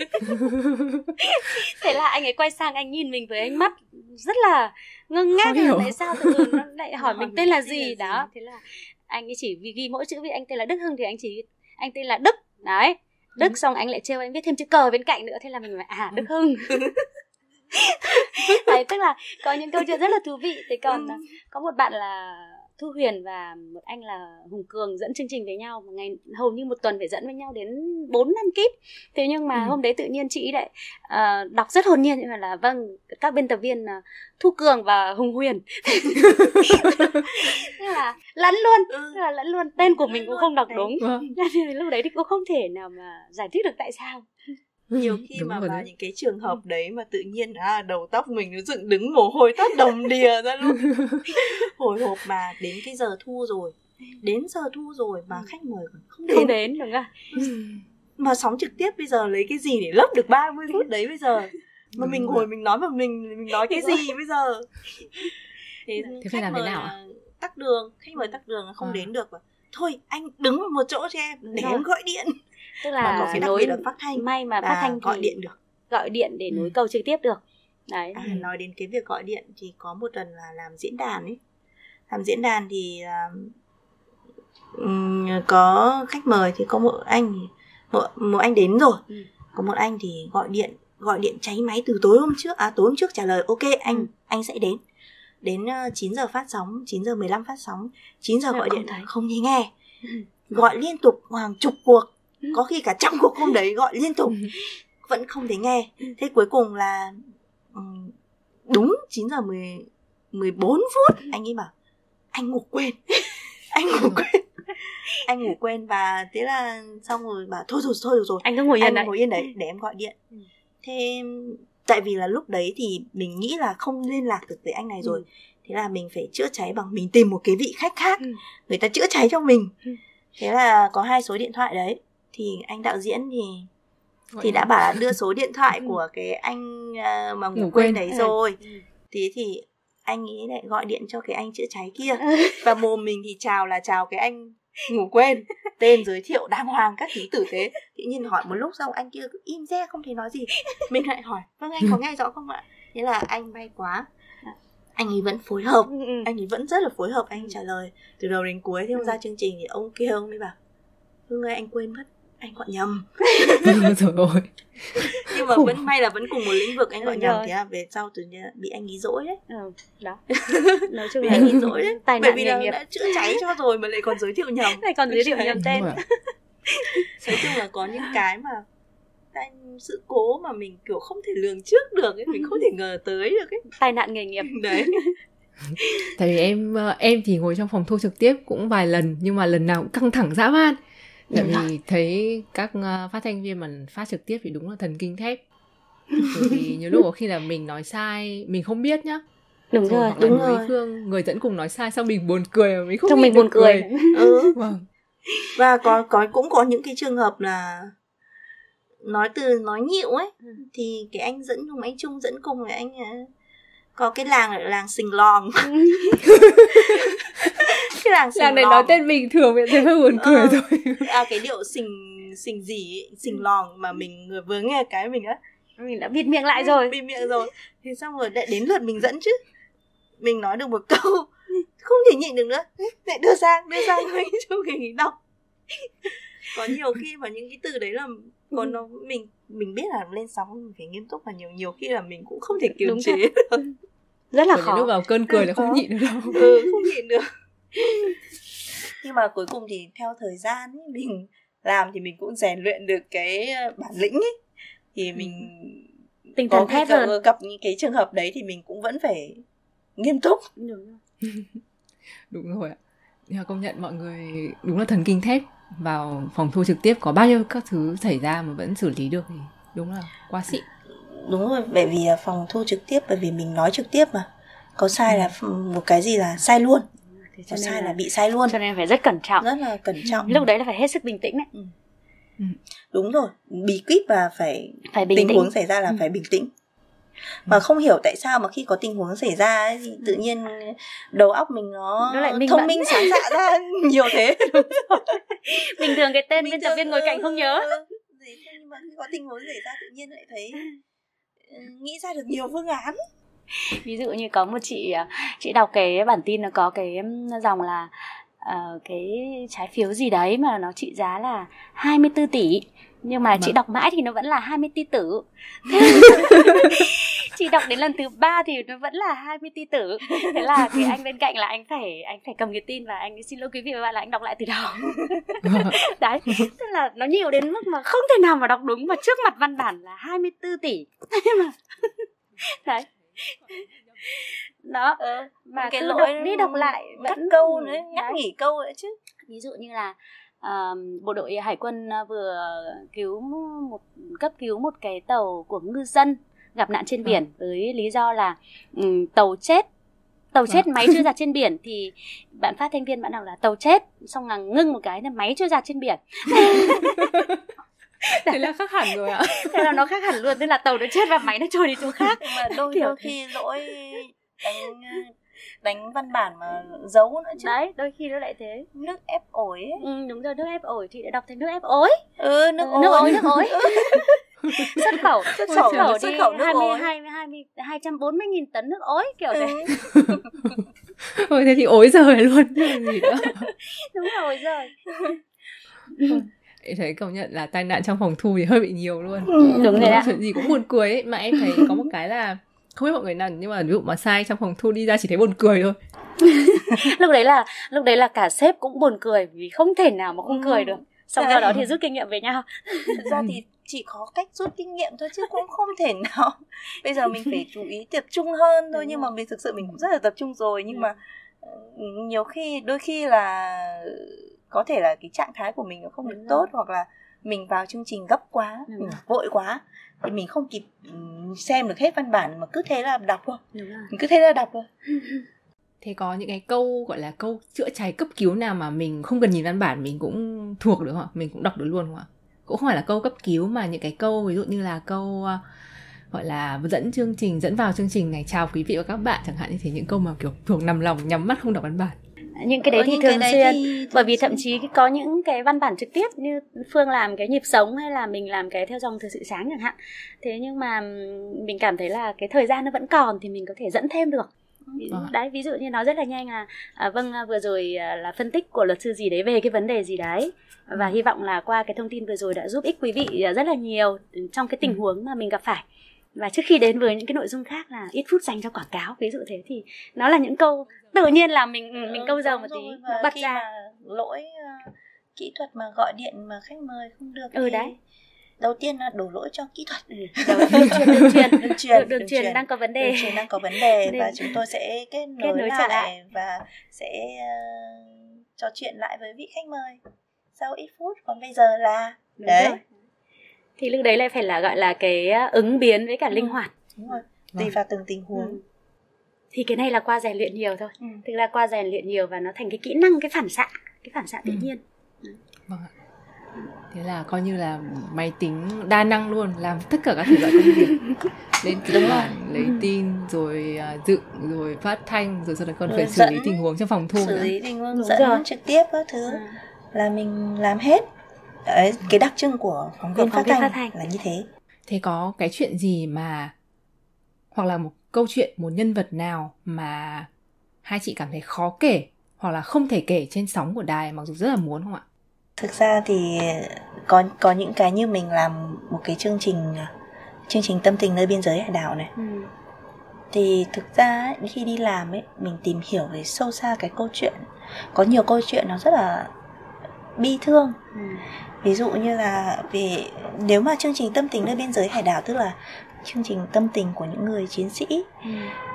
Thế là anh ấy quay sang, anh nhìn mình với ánh mắt rất là ngơ ngác. Tại sao tự dưng nó lại hỏi mình tên là gì đó. Thế là anh ấy chỉ vì ghi mỗi chữ, vì anh tên là Đức Hưng thì anh chỉ anh tên là Đức. Đấy. Đức ừ. Xong anh lại trêu anh viết thêm chữ cờ bên cạnh nữa. Thế là mình bảo à Đức Hưng. Đấy, tức là có những câu chuyện rất là thú vị. Thế còn ừ. có một bạn là Thu Huyền và một anh là Hùng Cường dẫn chương trình với nhau, một ngày hầu như một tuần phải dẫn với nhau đến bốn năm kíp. Thế nhưng mà ừ. hôm đấy tự nhiên chị lại uh, đọc rất hồn nhiên, nhưng mà là vâng, các biên tập viên uh, Thu Cường và Hùng Huyền. Tức là lẫn luôn, ừ. tức là lẫn luôn, tên của mình cũng không đọc đúng. Ừ. Lúc đấy thì cũng không thể nào mà giải thích được tại sao. Nhiều khi đúng mà vào đấy. Những cái trường hợp đấy mà tự nhiên à, đầu tóc mình nó dựng đứng, mồ hôi toát đầm đìa ra luôn. Hồi hộp mà đến cái giờ thu rồi, đến giờ thu rồi mà khách mời còn không đến. Không đến đúng không? Mà sóng trực tiếp bây giờ lấy cái gì để lấp được ba mươi phút đấy bây giờ? Mà đúng mình ngồi mình nói mà mình mình nói cái gì bây giờ? Thế, Thế phải làm thế nào ạ? Tắc đường, khách mời tắc đường không à. Đến được. Thôi anh đứng một chỗ cho em để em gọi điện. Tức là nối được phát thanh, may mà phát thanh gọi điện được, gọi điện để nối ừ. câu trực tiếp được. Đấy. À, nói đến cái việc gọi điện thì có một lần là làm diễn đàn ấy, làm diễn đàn thì um, có khách mời thì có một anh, một, một anh đến rồi, ừ. có một anh thì gọi điện, gọi điện cháy máy từ tối hôm trước, à tối hôm trước trả lời ok anh, ừ. anh sẽ đến, đến uh, chín giờ phát sóng, chín giờ mười lăm phát sóng, chín giờ gọi điện thấy. Không thấy nghe, ừ. gọi liên tục hàng chục cuộc. Có khi cả trăm cuộc hôm đấy gọi liên tục vẫn không thấy nghe. Thế cuối cùng là đúng chín giờ mười bốn phút anh ấy bảo anh ngủ quên. Anh ngủ quên. Anh ngủ quên và thế là xong rồi bảo thôi rồi thôi được rồi. Anh cứ ngồi yên anh đấy. ngồi yên đấy để em gọi điện. Thế tại vì là lúc đấy thì mình nghĩ là không liên lạc được với anh này rồi. Thế là mình phải chữa cháy bằng mình tìm một cái vị khách khác, người ta chữa cháy cho mình. Thế là có hai số điện thoại đấy. Thì anh đạo diễn thì gọi thì đã bảo là đưa số điện thoại của cái anh uh, mà ngủ quên đấy rồi. Thế thì anh ấy lại gọi điện cho cái anh chữa cháy kia. Và mồm mình thì chào là chào cái anh ngủ quên, tên giới thiệu đàng hoàng các thứ tử tế. Tự nhiên hỏi một lúc sau anh kia cứ im re không thấy nói gì. Mình lại hỏi vâng anh có nghe rõ không ạ? Thế là anh may quá, anh ấy vẫn phối hợp, anh ấy vẫn rất là phối hợp, anh trả lời từ đầu đến cuối. Thế hôm ra chương trình thì ông kia ông mới bảo Hương ơi anh quên mất, anh gọi nhầm. Rồi ôi. Nhưng mà vẫn may là vẫn cùng một lĩnh vực, anh gọi nhầm. Thế là về sau tự nhiên bị anh ý dỗi đấy. Ừ, đó. Nói chung là anh ý dỗi đấy. Bởi vì là đã chữa cháy cho rồi mà lại còn giới thiệu nhầm. Lại còn giới thiệu nhầm tên. Nói chung là có những cái mà sự cố mà mình kiểu không thể lường trước được ấy, mình không thể ngờ tới được ấy. Tai nạn nghề nghiệp. Đấy. Tại vì em em thì ngồi trong phòng thu trực tiếp cũng vài lần, nhưng mà lần nào cũng căng thẳng dã man. Tại vì thấy các phát thanh viên mà phát trực tiếp thì đúng là thần kinh thép. Bởi vì nhiều lúc có khi là mình nói sai, mình không biết nhá. Đúng rồi, rồi đúng rồi. Phương, người dẫn cùng nói sai xong mình buồn cười mà mình không Trong mình buồn cười. cười. Ừ. Vâng. Và có, có, cũng có những cái trường hợp là nói từ nói nhịu ấy. Thì cái anh dẫn cùng, anh Trung dẫn cùng là anh có cái làng là làng Sình Lòng. Cái làng Sình Làng này nói tên bình thường vậy thì hơi buồn cười ờ, rồi. À cái điệu Sình Sình gì ấy, Sình Lòng mà mình vừa nghe cái mình á, mình đã bịt miệng lại rồi. Bịt miệng rồi. Thì xong rồi lại đến lượt mình dẫn chứ. Mình nói được một câu không thể nhịn được nữa, lại đưa sang đưa sang cho mình đọc. Có nhiều khi mà những cái từ đấy là còn nó mình mình biết là lên sóng mình phải nghiêm túc, và nhiều nhiều khi là mình cũng không thể kiềm chế được. Rất là khó. Lúc vào cơn cười là không nhịn được đâu. Ừ, không nhịn được. Nhưng mà cuối cùng thì theo thời gian ấy, mình làm thì mình cũng rèn luyện được cái bản lĩnh ấy. Thì mình tinh thần thép hơn. Gặp những cái trường hợp đấy thì mình cũng vẫn phải nghiêm túc. Đúng rồi. Đúng rồi ạ. Nhưng mà công nhận mọi người đúng là thần kinh thép. Vào phòng thu trực tiếp có bao nhiêu các thứ xảy ra mà vẫn xử lý được thì đúng là quá xịn. Đúng rồi, bởi vì phòng thu trực tiếp, bởi vì mình nói trực tiếp mà. có sai là một cái gì là sai luôn, có sai là... là bị sai luôn, cho nên phải rất cẩn trọng, rất là cẩn trọng. Lúc đấy là phải hết sức bình tĩnh đấy. Ừ. Ừ. Đúng rồi, bí kíp và phải, phải bình tình tĩnh. huống xảy ra là ừ. phải bình tĩnh. Mà ừ. không hiểu tại sao mà khi có tình huống xảy ra ấy, thì tự nhiên đầu óc mình nó, nó lại thông bận. minh sáng dạ ra nhiều thế. Bình thường cái tên biên tập viên ngồi cạnh không nhớ. Nhưng mà khi có tình huống xảy ra tự nhiên lại thấy nghĩ ra được nhiều phương án. Ví dụ như có một chị chị đọc cái bản tin, nó có cái dòng là uh, cái trái phiếu gì đấy mà nó trị giá là hai mươi tư tỷ, nhưng mà, mà chị đọc mãi thì nó vẫn là hai mươi tỷ tử. Chị đọc đến lần thứ ba thì nó vẫn là hai mươi tỷ tử. Thế là thì anh bên cạnh là anh phải anh phải cầm cái tin và anh xin lỗi quý vị và bạn là anh đọc lại từ đầu. Đấy, tức là nó nhiều đến mức mà không thể nào mà đọc đúng, mà trước mặt văn bản là hai mươi tư tỷ. Đấy. Đó, ừ, mà cái cứ lỗi đọc đi đọc lại vẫn câu nữa, nhắc nghỉ câu nữa chứ. Ví dụ như là uh, bộ đội hải quân vừa cứu một cấp cứu một cái tàu của ngư dân gặp nạn trên biển, ừ. với lý do là um, tàu chết tàu chết ừ. máy trôi giạt trên biển, thì bạn phát thanh viên bạn nào là tàu chết, xong là ngưng một cái là máy trôi giạt trên biển. Thế là khác hẳn rồi ạ. Thế là nó khác hẳn luôn, tức là tàu nó chết và máy nó trôi đi chỗ khác. Mà đôi, đôi khi lỗi đánh đánh văn bản mà giấu nữa chứ. Đấy, đôi khi nó lại thế. Nước ép ổi ấy. Ừ, đúng rồi, nước ép ổi thì đã đọc thành nước ép ối. Ừ, nước ối. Nước ối, nước ối. Xuất khẩu, xuất khẩu, khẩu xuất khẩu nước ối. hai trăm bốn mươi nghìn tấn nước ối kiểu thế. Ừ. Ôi thế thì ối giời luôn. Gì nữa. Đúng là ối giời. Em thấy công nhận là tai nạn trong phòng thu thì hơi bị nhiều luôn. Ừ, đúng rồi ạ. Chuyện gì cũng buồn cười ấy. Mà em thấy có một cái là không biết mọi người nào, nhưng mà ví dụ mà sai trong phòng thu đi ra chỉ thấy buồn cười thôi. lúc đấy là lúc đấy là cả sếp cũng buồn cười vì không thể nào mà không cười được. Xong sau đó thì rút kinh nghiệm về nhau. Thực ra thì chỉ có cách rút kinh nghiệm thôi chứ cũng không thể nào. Bây giờ mình phải chú ý tập trung hơn thôi. Đúng nhưng rồi. Mà mình thực sự mình cũng rất là tập trung rồi. Nhưng ừ. mà nhiều khi đôi khi là có thể là cái trạng thái của mình nó không được tốt, hoặc là mình vào chương trình gấp quá, ừ. mình vội quá thì mình không kịp xem được hết văn bản mà cứ thế là đọc thôi. Mình cứ thế là đọc thôi. Thế có những cái câu gọi là câu chữa cháy cấp cứu nào mà mình không cần nhìn văn bản mình cũng thuộc được không ạ? Mình cũng đọc được luôn không ạ? Cũng không phải là câu cấp cứu mà những cái câu ví dụ như là câu uh, gọi là dẫn chương trình, dẫn vào chương trình này, chào quý vị và các bạn chẳng hạn, như thế, những câu mà kiểu thuộc nằm lòng, nhắm mắt không đọc văn bản. Những cái đấy thì thường xuyên, thì... bởi vì thậm chí có những cái văn bản trực tiếp như Phương làm cái nhịp sống hay là mình làm cái theo dòng thời sự sáng chẳng hạn. Thế nhưng mà mình cảm thấy là cái thời gian nó vẫn còn thì mình có thể dẫn thêm được. À. Đấy, ví dụ như nó rất là nhanh là à, vâng vừa rồi là phân tích của luật sư gì đấy về cái vấn đề gì đấy, và hy vọng là qua cái thông tin vừa rồi đã giúp ích quý vị rất là nhiều trong cái tình huống mà mình gặp phải. Và trước khi đến với những cái nội dung khác là ít phút dành cho quảng cáo, ví dụ thế, thì nó là những câu tự nhiên là mình ừ, mình câu dầu một tí bật khi ra. Mà lỗi uh, kỹ thuật mà gọi điện mà khách mời không được ừ thì đấy đầu tiên là đổ lỗi cho kỹ thuật. Đường truyền đường truyền đường truyền đường truyền đang có vấn đề, đường truyền đang có vấn đề và chúng tôi sẽ kết nối, kết nối lại, lại và sẽ uh, trò chuyện lại với vị khách mời sau ít phút. Còn bây giờ là đúng đấy rồi. Thì lúc đấy lại phải là gọi là cái ứng biến với cả ừ. linh hoạt. Đúng rồi, tùy vào từng tình huống. Ừ. Thì cái này là qua rèn luyện nhiều thôi. Ừ. Thực ra qua rèn luyện nhiều và nó thành cái kỹ năng, cái phản xạ, cái phản xạ tự ừ. nhiên. Ừ. Vâng ạ. Thế là coi như là máy tính đa năng luôn, làm tất cả các thể loại công việc. Lên kịch bản, lấy tin, rồi uh, dựng, rồi phát thanh, rồi sau đó còn rồi phải xử lý tình huống trong phòng thu xử nữa. Xử lý tình huống dẫn rồi. Trực tiếp các thứ à. là mình làm hết. Đấy, cái đặc trưng của phóng viên, phát, thanh phát thanh là như thế. Thế có cái chuyện gì mà, hoặc là một câu chuyện, một nhân vật nào mà hai chị cảm thấy khó kể hoặc là không thể kể trên sóng của đài mặc dù rất là muốn không ạ? Thực ra thì có có những cái như mình làm một cái chương trình chương trình tâm tình nơi biên giới hải đảo này. Ừ. Thì thực ra khi đi làm ấy, mình tìm hiểu về sâu xa cái câu chuyện. Có nhiều câu chuyện nó rất là bi thương. Ừ. Ví dụ như là về nếu mà chương trình tâm tình nơi biên giới hải đảo, tức là chương trình tâm tình của những người chiến sĩ. Ừ.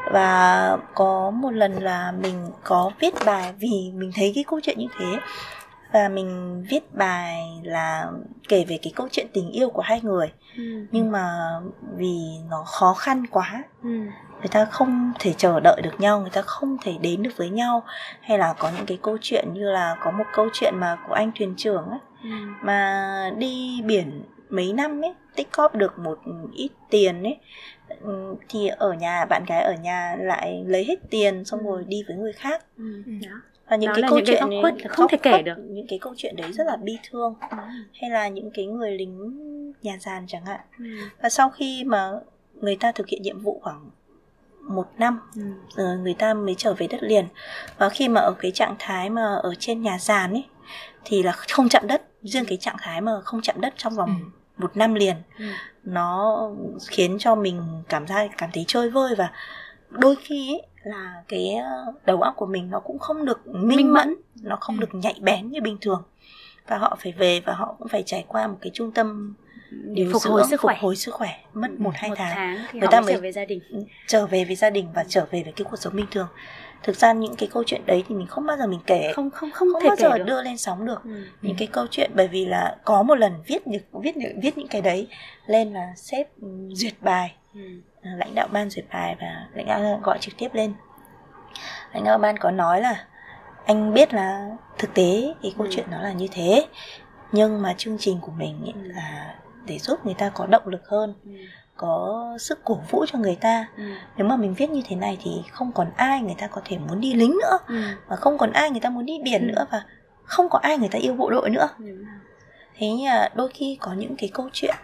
Và có một lần là mình có viết bài vì mình thấy cái câu chuyện như thế. và mình viết bài là kể về cái câu chuyện tình yêu của hai người. ừ. Nhưng mà vì nó khó khăn quá, ừ. người ta không thể chờ đợi được nhau, người ta không thể đến được với nhau. Hay là có những cái câu chuyện như là có một câu chuyện mà của anh thuyền trưởng ấy, ừ. mà đi biển mấy năm ấy, tích góp được một ít tiền ấy, thì ở nhà, bạn gái ở nhà lại lấy hết tiền xong rồi đi với người khác. ừ. Và những đó cái là câu những chuyện cái góc khuất không thể kể được. Những cái câu chuyện đấy rất là bi thương. ừ. Hay là những cái người lính nhà giàn chẳng hạn. ừ. Và sau khi mà người ta thực hiện nhiệm vụ khoảng một năm, ừ. rồi người ta mới trở về đất liền. Và khi mà ở cái trạng thái mà ở trên nhà giàn ấy, thì là không chạm đất. Riêng cái trạng thái mà không chạm đất trong vòng ừ. một năm liền, ừ. nó khiến cho mình cảm giác cảm thấy chơi vơi. Và đôi khi ấy, là cái đầu óc của mình nó cũng không được minh, minh mẫn, nó không ừ. được nhạy bén như bình thường. Và họ phải về và họ cũng phải trải qua một cái trung tâm để phục hồi sức khỏe, phục hồi sức khỏe mất một hai một tháng, tháng thì người họ ta mới mới trở về gia đình, trở về với gia đình và trở về với cái cuộc sống bình thường. Thực ra những cái câu chuyện đấy thì mình không bao giờ mình kể, không không không, không thể bao giờ kể được. đưa lên sóng được. ừ. Những cái câu chuyện, bởi vì là có một lần viết những viết viết những cái đấy lên là sếp duyệt bài, ừ. lãnh đạo ban duyệt bài và lãnh đạo gọi trực tiếp lên. Lãnh đạo ban có nói là anh biết là thực tế cái câu ừ. chuyện nó là như thế, nhưng mà chương trình của mình ấy ừ. là để giúp người ta có động lực hơn, ừ. có sức cổ vũ cho người ta. ừ. Nếu mà mình viết như thế này thì không còn ai người ta có thể muốn đi lính nữa, ừ. và không còn ai người ta muốn đi biển ừ. nữa, và không có ai người ta yêu bộ đội nữa. ừ. Thế nhưng đôi khi có những cái câu chuyện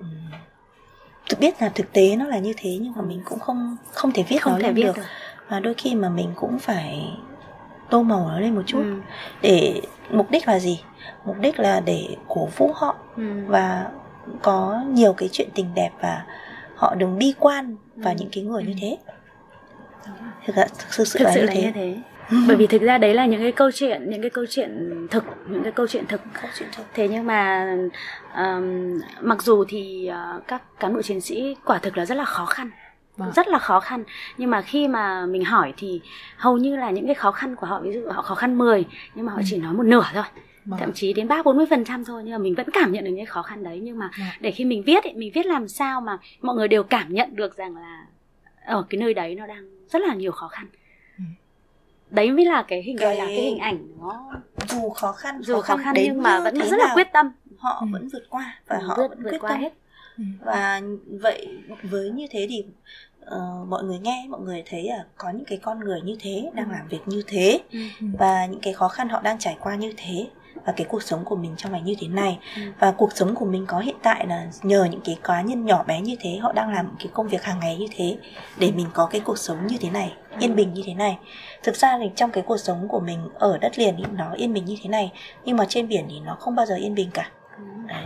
tự biết là thực tế nó là như thế, nhưng mà mình cũng không không thể viết không nó thể lên viết được. được. Và đôi khi mà mình cũng phải tô màu nó lên một chút. ừ. Để mục đích là gì? Mục đích là để cổ vũ họ, ừ. và có nhiều cái chuyện tình đẹp, và họ đừng bi quan vào ừ. những cái người ừ. như thế. Thực, thực, thực sự, thực là, sự như là thế. như thế. Bởi vì thực ra đấy là những cái câu chuyện, những cái câu chuyện thực, những cái câu chuyện thực. Câu chuyện thực. Thế nhưng mà um, mặc dù thì uh, các cán bộ chiến sĩ quả thực là rất là khó khăn, vâng. rất là khó khăn, nhưng mà khi mà mình hỏi thì hầu như là những cái khó khăn của họ, ví dụ họ khó khăn mười nhưng mà họ ừ. chỉ nói một nửa thôi. Vâng. Thậm chí đến ba bốn mươi phần trăm thôi, nhưng mà mình vẫn cảm nhận được những khó khăn đấy. Nhưng mà vâng. để khi mình viết ấy, mình viết làm sao mà mọi người đều cảm nhận được rằng là ở cái nơi đấy nó đang rất là nhiều khó khăn. ừ. Đấy mới là cái hình cái... gọi là cái hình ảnh nó dù khó khăn, dù khó khăn, khó khăn nhưng mà vẫn rất là quyết tâm, họ ừ. vẫn vượt qua và ừ, họ vượt, vẫn vượt quyết qua tâm hết. ừ. Và vậy với như thế thì uh, mọi người nghe, mọi người thấy là có những cái con người như thế đang ừ. làm việc như thế, ừ. và những cái khó khăn họ đang trải qua như thế, và cái cuộc sống của mình trong ngày như thế này, ừ. và cuộc sống của mình có hiện tại là nhờ những cái cá nhân nhỏ bé như thế, họ đang làm cái công việc hàng ngày như thế để mình có cái cuộc sống như thế này, yên bình như thế này. Thực ra thì trong cái cuộc sống của mình ở đất liền thì nó yên bình như thế này, nhưng mà trên biển thì nó không bao giờ yên bình cả. Đấy.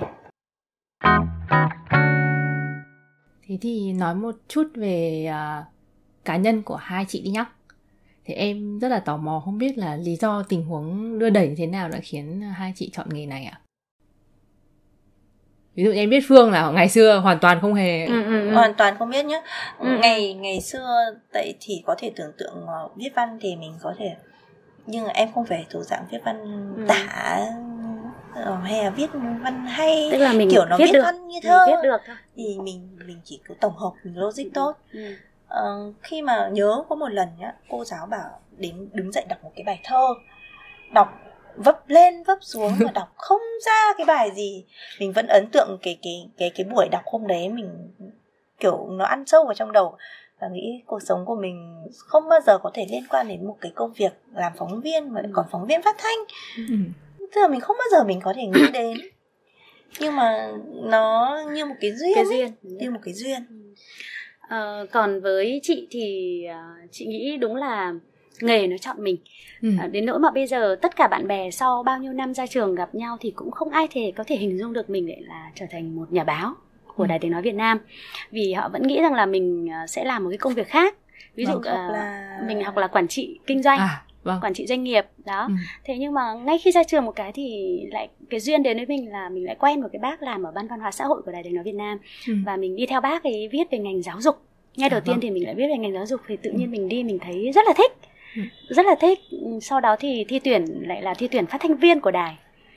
Thế thì nói một chút về uh, cá nhân của hai chị đi nhá. Thì em rất là tò mò không biết là lý do tình huống đưa đẩy thế nào đã khiến hai chị chọn nghề này ạ? Ví dụ như em biết Phương là ngày xưa hoàn toàn không hề... Ừ, ừ, ừ. Hoàn toàn không biết nhá. Ừ. Ngày ngày xưa tại thì có thể tưởng tượng uh, viết văn thì mình có thể... Nhưng em không phải thuộc dạng viết văn ừ. tả uh, hay là viết văn hay. Tức là mình kiểu nó viết, viết được. văn như thơ. Mình viết được thôi. Thì mình, mình chỉ cứ tổng hợp, mình logic ừ. tốt. Ừ. Uh, khi mà nhớ có một lần nhá, cô giáo bảo đến đứng dậy đọc một cái bài thơ, đọc vấp lên vấp xuống mà đọc không ra cái bài gì. Mình vẫn ấn tượng cái cái cái cái buổi đọc hôm đấy, mình kiểu nó ăn sâu vào trong đầu và nghĩ cuộc sống của mình không bao giờ có thể liên quan đến một cái công việc làm phóng viên mà còn phóng viên phát thanh. ừ. Tức là mình không bao giờ mình có thể nghĩ đến, nhưng mà nó như một cái duyên, cái duyên. như một cái duyên. Ờ, còn với chị thì uh, chị nghĩ đúng là nghề nó chọn mình. ừ. à, Đến nỗi mà bây giờ tất cả bạn bè sau bao nhiêu năm ra trường gặp nhau thì cũng không ai thể có thể hình dung được mình lại là trở thành một nhà báo của ừ. Đài Tiếng Nói Việt Nam. Vì họ vẫn nghĩ rằng là mình sẽ làm một cái công việc khác. Ví dụ uh, là... mình học là quản trị kinh doanh, à, vâng. quản trị doanh nghiệp đó. ừ. Thế nhưng mà ngay khi ra trường một cái thì lại cái duyên đến với mình là mình lại quen một cái bác làm ở Ban Văn hóa xã hội của Đài Tiếng Nói Việt Nam. ừ. Và mình đi theo bác ấy viết về ngành giáo dục. Ngay đầu à, tiên vâng. thì mình lại viết về ngành giáo dục, thì tự nhiên ừ. mình đi mình thấy rất là thích. ừ. Rất là thích. Sau đó thì thi tuyển lại là thi tuyển phát thanh viên của đài.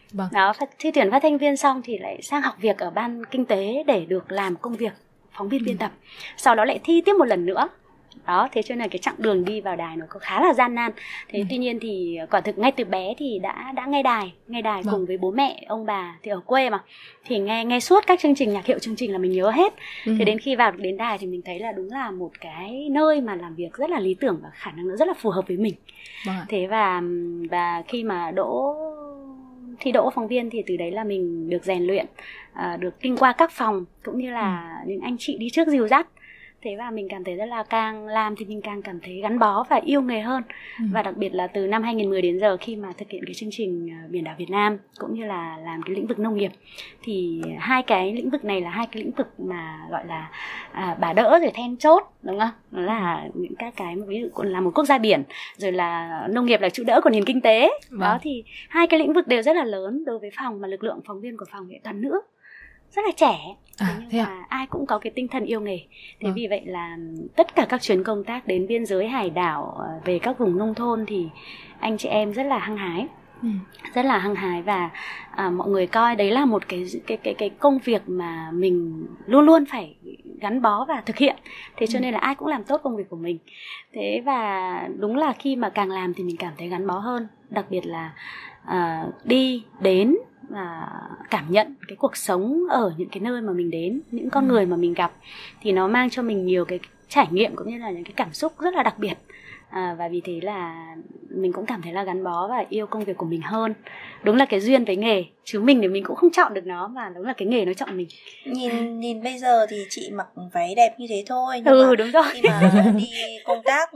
Vâng. Đó, thi tuyển phát thanh viên xong thì lại sang học việc ở ban kinh tế để được làm công việc phóng viên biên tập. Sau đó lại thi tiếp một lần nữa. Đó, thế cho nên là cái chặng đường đi vào đài nó có khá là gian nan. Thế ừ. tuy nhiên thì quả thực ngay từ bé thì đã đã nghe đài, nghe đài vâng. cùng với bố mẹ, ông bà thì ở quê mà. Thì nghe nghe suốt các chương trình, nhạc hiệu chương trình là mình nhớ hết. Ừ. Thế đến khi vào đến đài thì mình thấy là đúng là một cái nơi mà làm việc rất là lý tưởng và khả năng nó rất là phù hợp với mình. Vâng. Thế và và khi mà đỗ thi đỗ phóng viên thì từ đấy là mình được rèn luyện, uh, được kinh qua các phòng cũng như là ừ. những anh chị đi trước dìu dắt. Thế và mình cảm thấy rất là càng làm thì mình càng cảm thấy gắn bó và yêu nghề hơn. ừ. Và đặc biệt là từ năm hai không một không đến giờ khi mà thực hiện cái chương trình Biển đảo Việt Nam cũng như là làm cái lĩnh vực nông nghiệp, thì hai cái lĩnh vực này là hai cái lĩnh vực mà gọi là à, bà đỡ rồi then chốt, đúng không? Nó là những các cái ví dụ là một quốc gia biển, rồi là nông nghiệp là trụ đỡ của nền kinh tế. Vâng. Đó thì hai cái lĩnh vực đều rất là lớn đối với phòng, mà lực lượng phóng viên của phòng nghệ toàn nữ rất là trẻ. À, thế nhưng mà à? ai cũng có cái tinh thần yêu nghề. Thế ừ. vì vậy là tất cả các chuyến công tác đến biên giới hải đảo, về các vùng nông thôn thì anh chị em rất là hăng hái. Ừ. Rất là hăng hái và à, mọi người coi đấy là một cái cái cái cái công việc mà mình luôn luôn phải gắn bó và thực hiện. Thế cho ừ. nên là ai cũng làm tốt công việc của mình. Thế và đúng là khi mà càng làm thì mình cảm thấy gắn bó hơn, đặc biệt là à, đi đến và cảm nhận cái cuộc sống ở những cái nơi mà mình đến, những con ừ. người mà mình gặp thì nó mang cho mình nhiều cái trải nghiệm cũng như là những cái cảm xúc rất là đặc biệt. À, và vì thế là mình cũng cảm thấy là gắn bó và yêu công việc của mình hơn. Đúng là cái duyên với nghề, chứ mình thì mình cũng không chọn được nó, mà đúng là cái nghề nó chọn mình. Nhìn nhìn bây giờ thì chị mặc váy đẹp như thế thôi, nhưng ừ mà đúng rồi. khi mà đi công tác,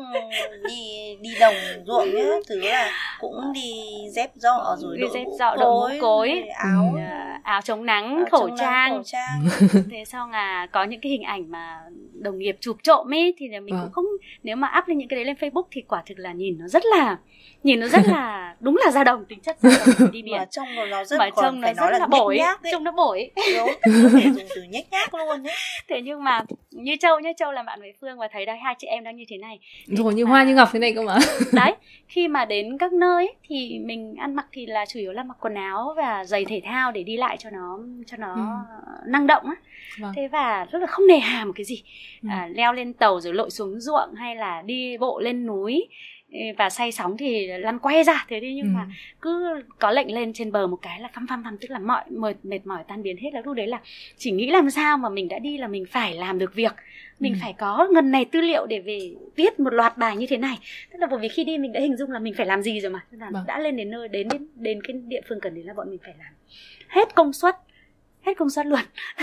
đi đi đồng ruộng nhá, thứ là cũng đi dép dọ rồi đi đội dép mũ dọ, đội mũ cối, áo áo chống nắng, áo khẩu, chống trang. nắng, khẩu trang. Thế xong là có những cái hình ảnh mà đồng nghiệp chụp trộm ấy thì mình à. cũng không, nếu mà up lên những cái đấy lên Facebook thì quả thực là nhìn nó rất là nhìn nó rất là đúng là dao động, tính chất dao động đi biển. Mà trông nó rất mà trông nó rất là, là bổi, trông nó bổi. Đúng, có thể dùng từ nhếch nhác luôn đấy. Thế nhưng mà như Châu nhá, Châu làm bạn với Phương và thấy đây hai chị em đang như thế này. Rồi như mà... hoa như ngọc thế này cơ mà. Đấy, khi mà đến các nơi ấy, thì mình ăn mặc thì là chủ yếu là mặc quần áo và giày thể thao để đi lại cho nó cho nó ừ. năng động á. Vâng. Thế và rất là không nề hà một cái gì. Ừ. À, leo lên tàu rồi lội xuống ruộng hay là đi bộ lên núi và say sóng thì lăn quay ra thế đi, nhưng ừ. mà cứ có lệnh lên trên bờ một cái là phăm phăm phăm, tức là mọi mệt mệt mỏi tan biến hết. Là lúc đấy là chỉ nghĩ làm sao mà mình đã đi là mình phải làm được việc, mình ừ. phải có ngần này tư liệu để về viết một loạt bài như thế này. Tức là bởi vì khi đi mình đã hình dung là mình phải làm gì rồi mà, là vâng. đã lên đến nơi, đến đến đến cái địa phương cần đến là bọn mình phải làm hết công suất hết công suất luôn.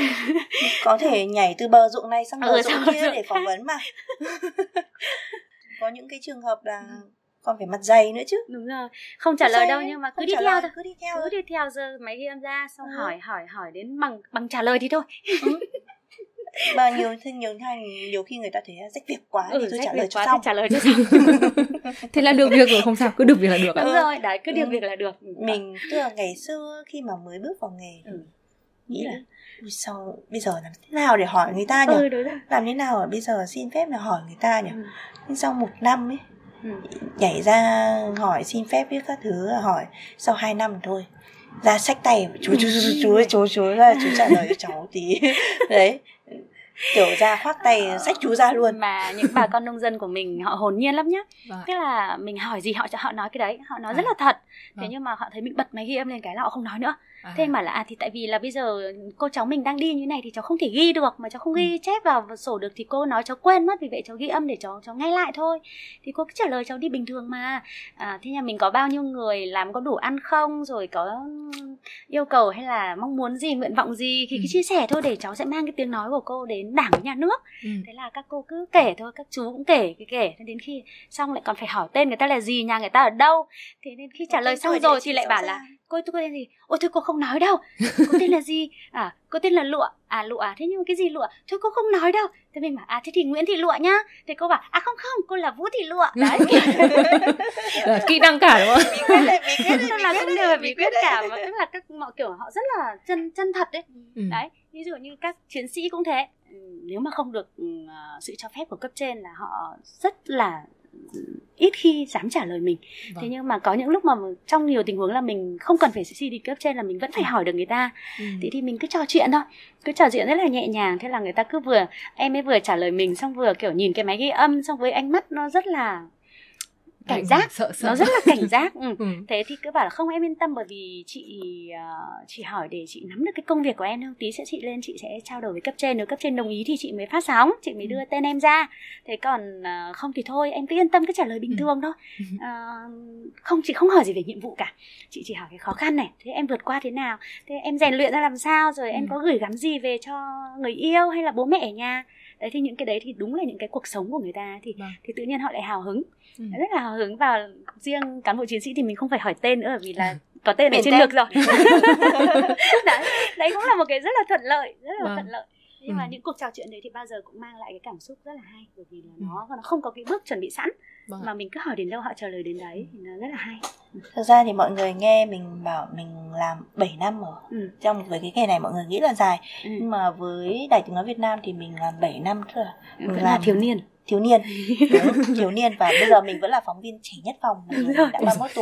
Có thể nhảy từ bờ ruộng này sang bờ ừ, ruộng kia để phỏng vấn mà. Có những cái trường hợp là còn phải mặt dày nữa chứ. Đúng rồi, không trả lời đâu nhưng mà cứ đi theo thôi, cứ đi theo cứ đi theo giờ máy ghi âm ra xong ừ. hỏi hỏi hỏi đến bằng bằng trả lời thì thôi. Ừ. Mà nhiều nhiều nhiều khi người ta thấy rách việc quá ừ, thì tôi trả lời cho xong. trả lời cho xong. Thế là được việc rồi, không sao, cứ được việc là được. Đúng rồi, đấy, cứ được ừ. việc là được. Mình tức là ngày xưa khi mà mới bước vào nghề ừ. nghĩ là sau bây giờ làm thế nào để hỏi người ta nhỉ? Ừ, làm thế nào bây giờ xin phép là hỏi người ta nhỉ? Ừ. Nhưng sau một năm ấy ừ. nhảy ra hỏi xin phép với các thứ là hỏi, sau hai năm thôi ra xách tay chú chú chú chú chú chú ra chú trả lời cho cháu tí đấy, kiểu ra khoác tay xách chú ra luôn. Mà những bà con nông dân của mình họ hồn nhiên lắm nhá. Vâng. Tức là mình hỏi gì họ họ nói cái đấy, họ nói à. rất là thật. Thế vâng. nhưng mà họ thấy mình bật máy ghi âm lên cái là họ không nói nữa. À. Thế mà là à thì tại vì là bây giờ cô cháu mình đang đi như này thì cháu không thể ghi được, mà cháu không ghi chép vào sổ được thì cô nói cháu quên mất, vì vậy cháu ghi âm để cháu cháu nghe lại thôi. Thì cô cứ trả lời cháu đi bình thường mà. À, thế nhà mình có bao nhiêu người, làm có đủ ăn không, rồi có yêu cầu hay là mong muốn gì, nguyện vọng gì thì ừ. cứ chia sẻ thôi, để cháu sẽ mang cái tiếng nói của cô đến Đảng với nhà nước. Ừ. Thế là các cô cứ kể thôi, các chú cũng kể cái kể đến khi xong lại còn phải hỏi tên người ta là gì, nhà người ta ở đâu. Thế nên khi trả lời xong rồi thì lại bảo là cô ơi, cô tên gì? Ôi thôi cô không nói đâu. Cô tên là gì? À, cô tên là Lụa. À Lụa à? Thế nhưng mà cái gì Lụa? Thôi cô không nói đâu. Thế mình bảo à thế thì Nguyễn Thị Lụa nhá. Thế cô bảo à không không, cô là Vũ Thị Lụa. Đấy. À, kỹ năng cả đúng không? Bí quyết đấy, bí quyết đấy. Tức là cũng đều là bí quyết cả, mà tức là các mọi kiểu họ rất là chân chân thật đấy. Ừ. Đấy, ví dụ như các chiến sĩ cũng thế. Nếu mà không được uh, sự cho phép của cấp trên là họ rất là ít khi dám trả lời mình. Vâng. Thế nhưng mà có những lúc mà trong nhiều tình huống là mình không cần phải xin đi cấp trên, là mình vẫn phải hỏi được người ta. Ừ. Thế thì mình cứ trò chuyện thôi, cứ trò chuyện rất là nhẹ nhàng. Thế là người ta cứ vừa, em ấy vừa trả lời mình, xong vừa kiểu nhìn cái máy ghi âm, xong với ánh mắt nó rất là cảnh giác, sợ, sợ. Nó rất là cảnh giác. Ừ. Ừ. Thế thì cứ bảo là không, em yên tâm, bởi vì chị uh, chị hỏi để chị nắm được cái công việc của em thôi. Tí sẽ chị lên, chị sẽ trao đổi với cấp trên, nếu cấp trên đồng ý thì chị mới phát sóng, chị mới đưa ừ. tên em ra. Thế còn uh, không thì thôi, em cứ yên tâm, cứ trả lời bình ừ. thường thôi. Uh, không, chị không hỏi gì về nhiệm vụ cả, chị chỉ hỏi cái khó khăn này, thế em vượt qua thế nào, thế em rèn luyện ra làm sao, rồi ừ. em có gửi gắm gì về cho người yêu hay là bố mẹ ở nhà. Đấy, thì những cái đấy thì đúng là những cái cuộc sống của người ta, thì, vâng. thì tự nhiên họ lại hào hứng. Ừ. Rất là hào hứng. Và riêng cán bộ chiến sĩ thì mình không phải hỏi tên nữa, vì là có tên ở trên ngực rồi. đấy, đấy cũng là một cái rất là thuận lợi, rất là vâng. thuận lợi. Nhưng ừ. mà những cuộc trò chuyện đấy thì bao giờ cũng mang lại cái cảm xúc rất là hay, bởi vì là nó, ừ. nó không có cái bước chuẩn bị sẵn, vâng. mà mình cứ hỏi đến đâu họ trả lời đến đấy, thì nó rất là hay. Thật ra thì mọi người nghe mình bảo mình làm bảy năm rồi, ừ. trong với cái nghề này mọi người nghĩ là dài, ừ. nhưng mà với Đài Tiếng Nói Việt Nam thì mình làm bảy năm thôi. Mình vẫn làm là thiếu niên. Thiếu niên, đúng, thiếu niên, và bây giờ mình vẫn là phóng viên trẻ nhất phòng, mình đã ba mươi mốt tuổi.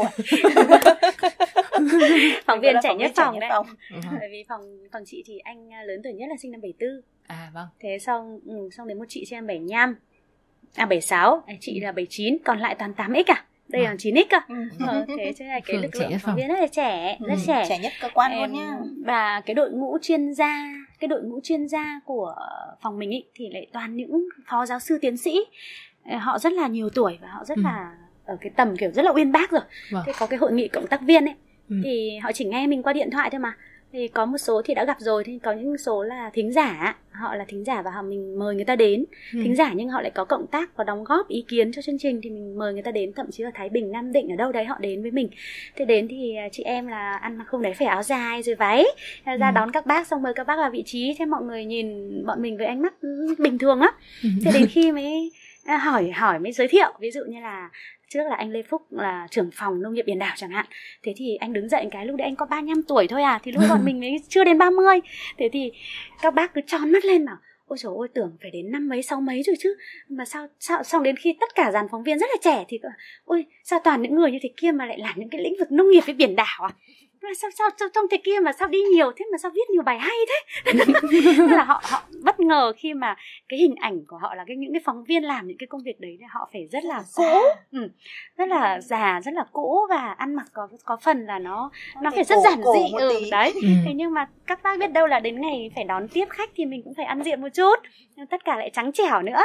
Phóng viên trẻ nhất phòng đấy. Bởi vì phòng phòng chị thì anh lớn tuổi nhất là sinh năm bảy tư. À vâng. Thế xong ừ, xong đến một chị xem bảy lăm. À bảy sáu, chị là bảy chín, còn lại toàn tám x à. Đây là chín x cơ. Ừ. Ờ, thế cho nên cái lực lượng phóng viên rất là trẻ, rất ừ, trẻ. Trẻ nhất cơ quan luôn nhá. Và cái đội ngũ chuyên gia, cái đội ngũ chuyên gia của phòng mình ý, thì lại toàn những phó giáo sư tiến sĩ. Họ rất là nhiều tuổi và họ rất ừ. là ở cái tầm kiểu rất là uyên bác rồi. Vâng. Thế có cái hội nghị cộng tác viên ấy, ừ. thì họ chỉ nghe mình qua điện thoại thôi mà. Thì có một số thì đã gặp rồi, thì có những số là thính giả, họ là thính giả và họ mình mời người ta đến. ừ. Thính giả nhưng họ lại có cộng tác, có đóng góp ý kiến cho chương trình, thì mình mời người ta đến, thậm chí là Thái Bình, Nam Định, ở đâu đấy họ đến với mình. Thế đến thì chị em là ăn mặc không đấy, phải áo dài rồi váy ra ừ. đón các bác, xong mời các bác vào vị trí. Thế mọi người nhìn bọn mình với ánh mắt bình thường á. ừ. Thế đến khi mới hỏi hỏi mới giới thiệu, ví dụ như là trước là anh Lê Phúc là trưởng phòng nông nghiệp biển đảo chẳng hạn. Thế thì anh đứng dậy cái lúc đấy anh có ba mươi lăm tuổi thôi à, thì lúc bọn mình mới chưa đến ba mươi. Thế thì các bác cứ tròn mắt lên bảo ôi trời ơi, tưởng phải đến năm mấy sáu mấy rồi chứ, mà sao sao xong đến khi tất cả dàn phóng viên rất là trẻ thì ôi sao toàn những người như thế kia mà lại làm những cái lĩnh vực nông nghiệp với biển đảo à, sao sao sao trong thế kia mà sao đi nhiều thế, mà sao viết nhiều bài hay thế. Tức là họ họ bất ngờ khi mà cái hình ảnh của họ là cái những cái phóng viên làm những cái công việc đấy, họ phải rất là cũ, ừ, rất là già, rất là cũ, và ăn mặc có có phần là nó nó phải rất giản dị, ừ, đấy. ừ. Thế nhưng mà các bác biết đâu là đến ngày phải đón tiếp khách thì mình cũng phải ăn diện một chút, nhưng tất cả lại trắng trẻo nữa.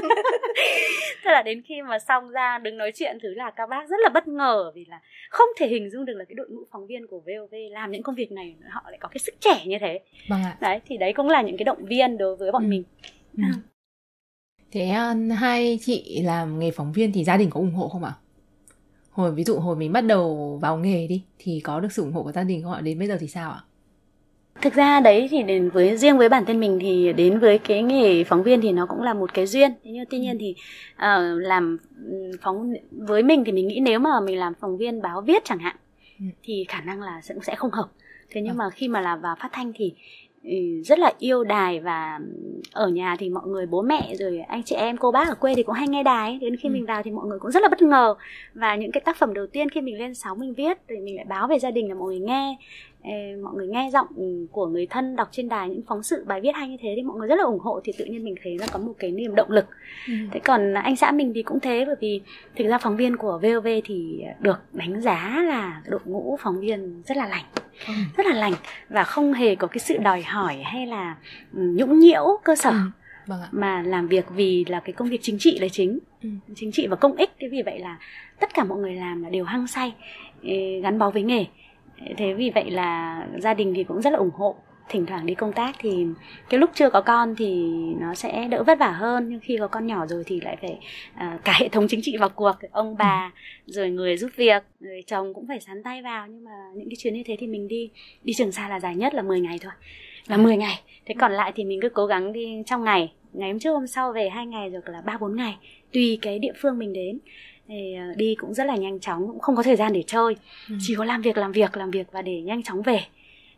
Tức là đến khi mà xong ra đứng nói chuyện thứ là các bác rất là bất ngờ, vì là không thể hình dung được là cái đội ngũ phóng viên của vê o vê làm những công việc này họ lại có cái sức trẻ như thế. Vâng ạ. Đấy, thì đấy cũng là những cái động viên đối với bọn ừ. mình. ừ. Thế hai chị làm nghề phóng viên thì gia đình có ủng hộ không ạ? Hồi ví dụ hồi mình bắt đầu vào nghề đi thì có được sự ủng hộ của gia đình không ạ? Đến bây giờ thì sao ạ? Thực ra đấy thì đến với riêng với bản thân mình thì đến với cái nghề phóng viên thì nó cũng là một cái duyên. Nhưng tuy nhiên thì uh, làm phóng với mình thì mình nghĩ nếu mà mình làm phóng viên báo viết chẳng hạn ừ. thì khả năng là sẽ, sẽ không hợp. Thế nhưng à. mà khi mà làm vào phát thanh thì rất là yêu đài, và ở nhà thì mọi người, bố mẹ rồi anh chị em cô bác ở quê thì cũng hay nghe đài. Đến khi ừ. mình vào thì mọi người cũng rất là bất ngờ, và những cái tác phẩm đầu tiên khi mình lên sóng mình viết thì mình lại báo về gia đình là mọi người nghe, mọi người nghe giọng của người thân đọc trên đài những phóng sự bài viết hay như thế thì mọi người rất là ủng hộ, thì tự nhiên mình thấy là có một cái niềm động lực. ừ. Thế còn anh xã mình thì cũng thế, bởi vì thực ra phóng viên của vê o vê thì được đánh giá là đội ngũ phóng viên rất là lành, ừ. rất là lành, và không hề có cái sự đòi hỏi hay là nhũng nhiễu cơ sở. ừ. Vâng ạ. Mà làm việc vì là cái công việc chính trị là chính, ừ. chính trị và công ích. Thế vì vậy là tất cả mọi người làm là đều hăng say, gắn bó với nghề. Thế vì vậy là gia đình thì cũng rất là ủng hộ. Thỉnh thoảng đi công tác thì cái lúc chưa có con thì nó sẽ đỡ vất vả hơn, nhưng khi có con nhỏ rồi thì lại phải uh, cả hệ thống chính trị vào cuộc, ông bà ừ. rồi người giúp việc, rồi chồng cũng phải sắn tay vào. Nhưng mà những cái chuyến như thế thì mình đi đi Trường Sa là dài nhất là mười ngày thôi, là mười ngày. Thế còn lại thì mình cứ cố gắng đi trong ngày, ngày hôm trước hôm sau về hai ngày, rồi là ba bốn ngày tùy cái địa phương mình đến. Thì đi cũng rất là nhanh chóng, cũng không có thời gian để chơi, ừ. chỉ có làm việc làm việc làm việc và để nhanh chóng về.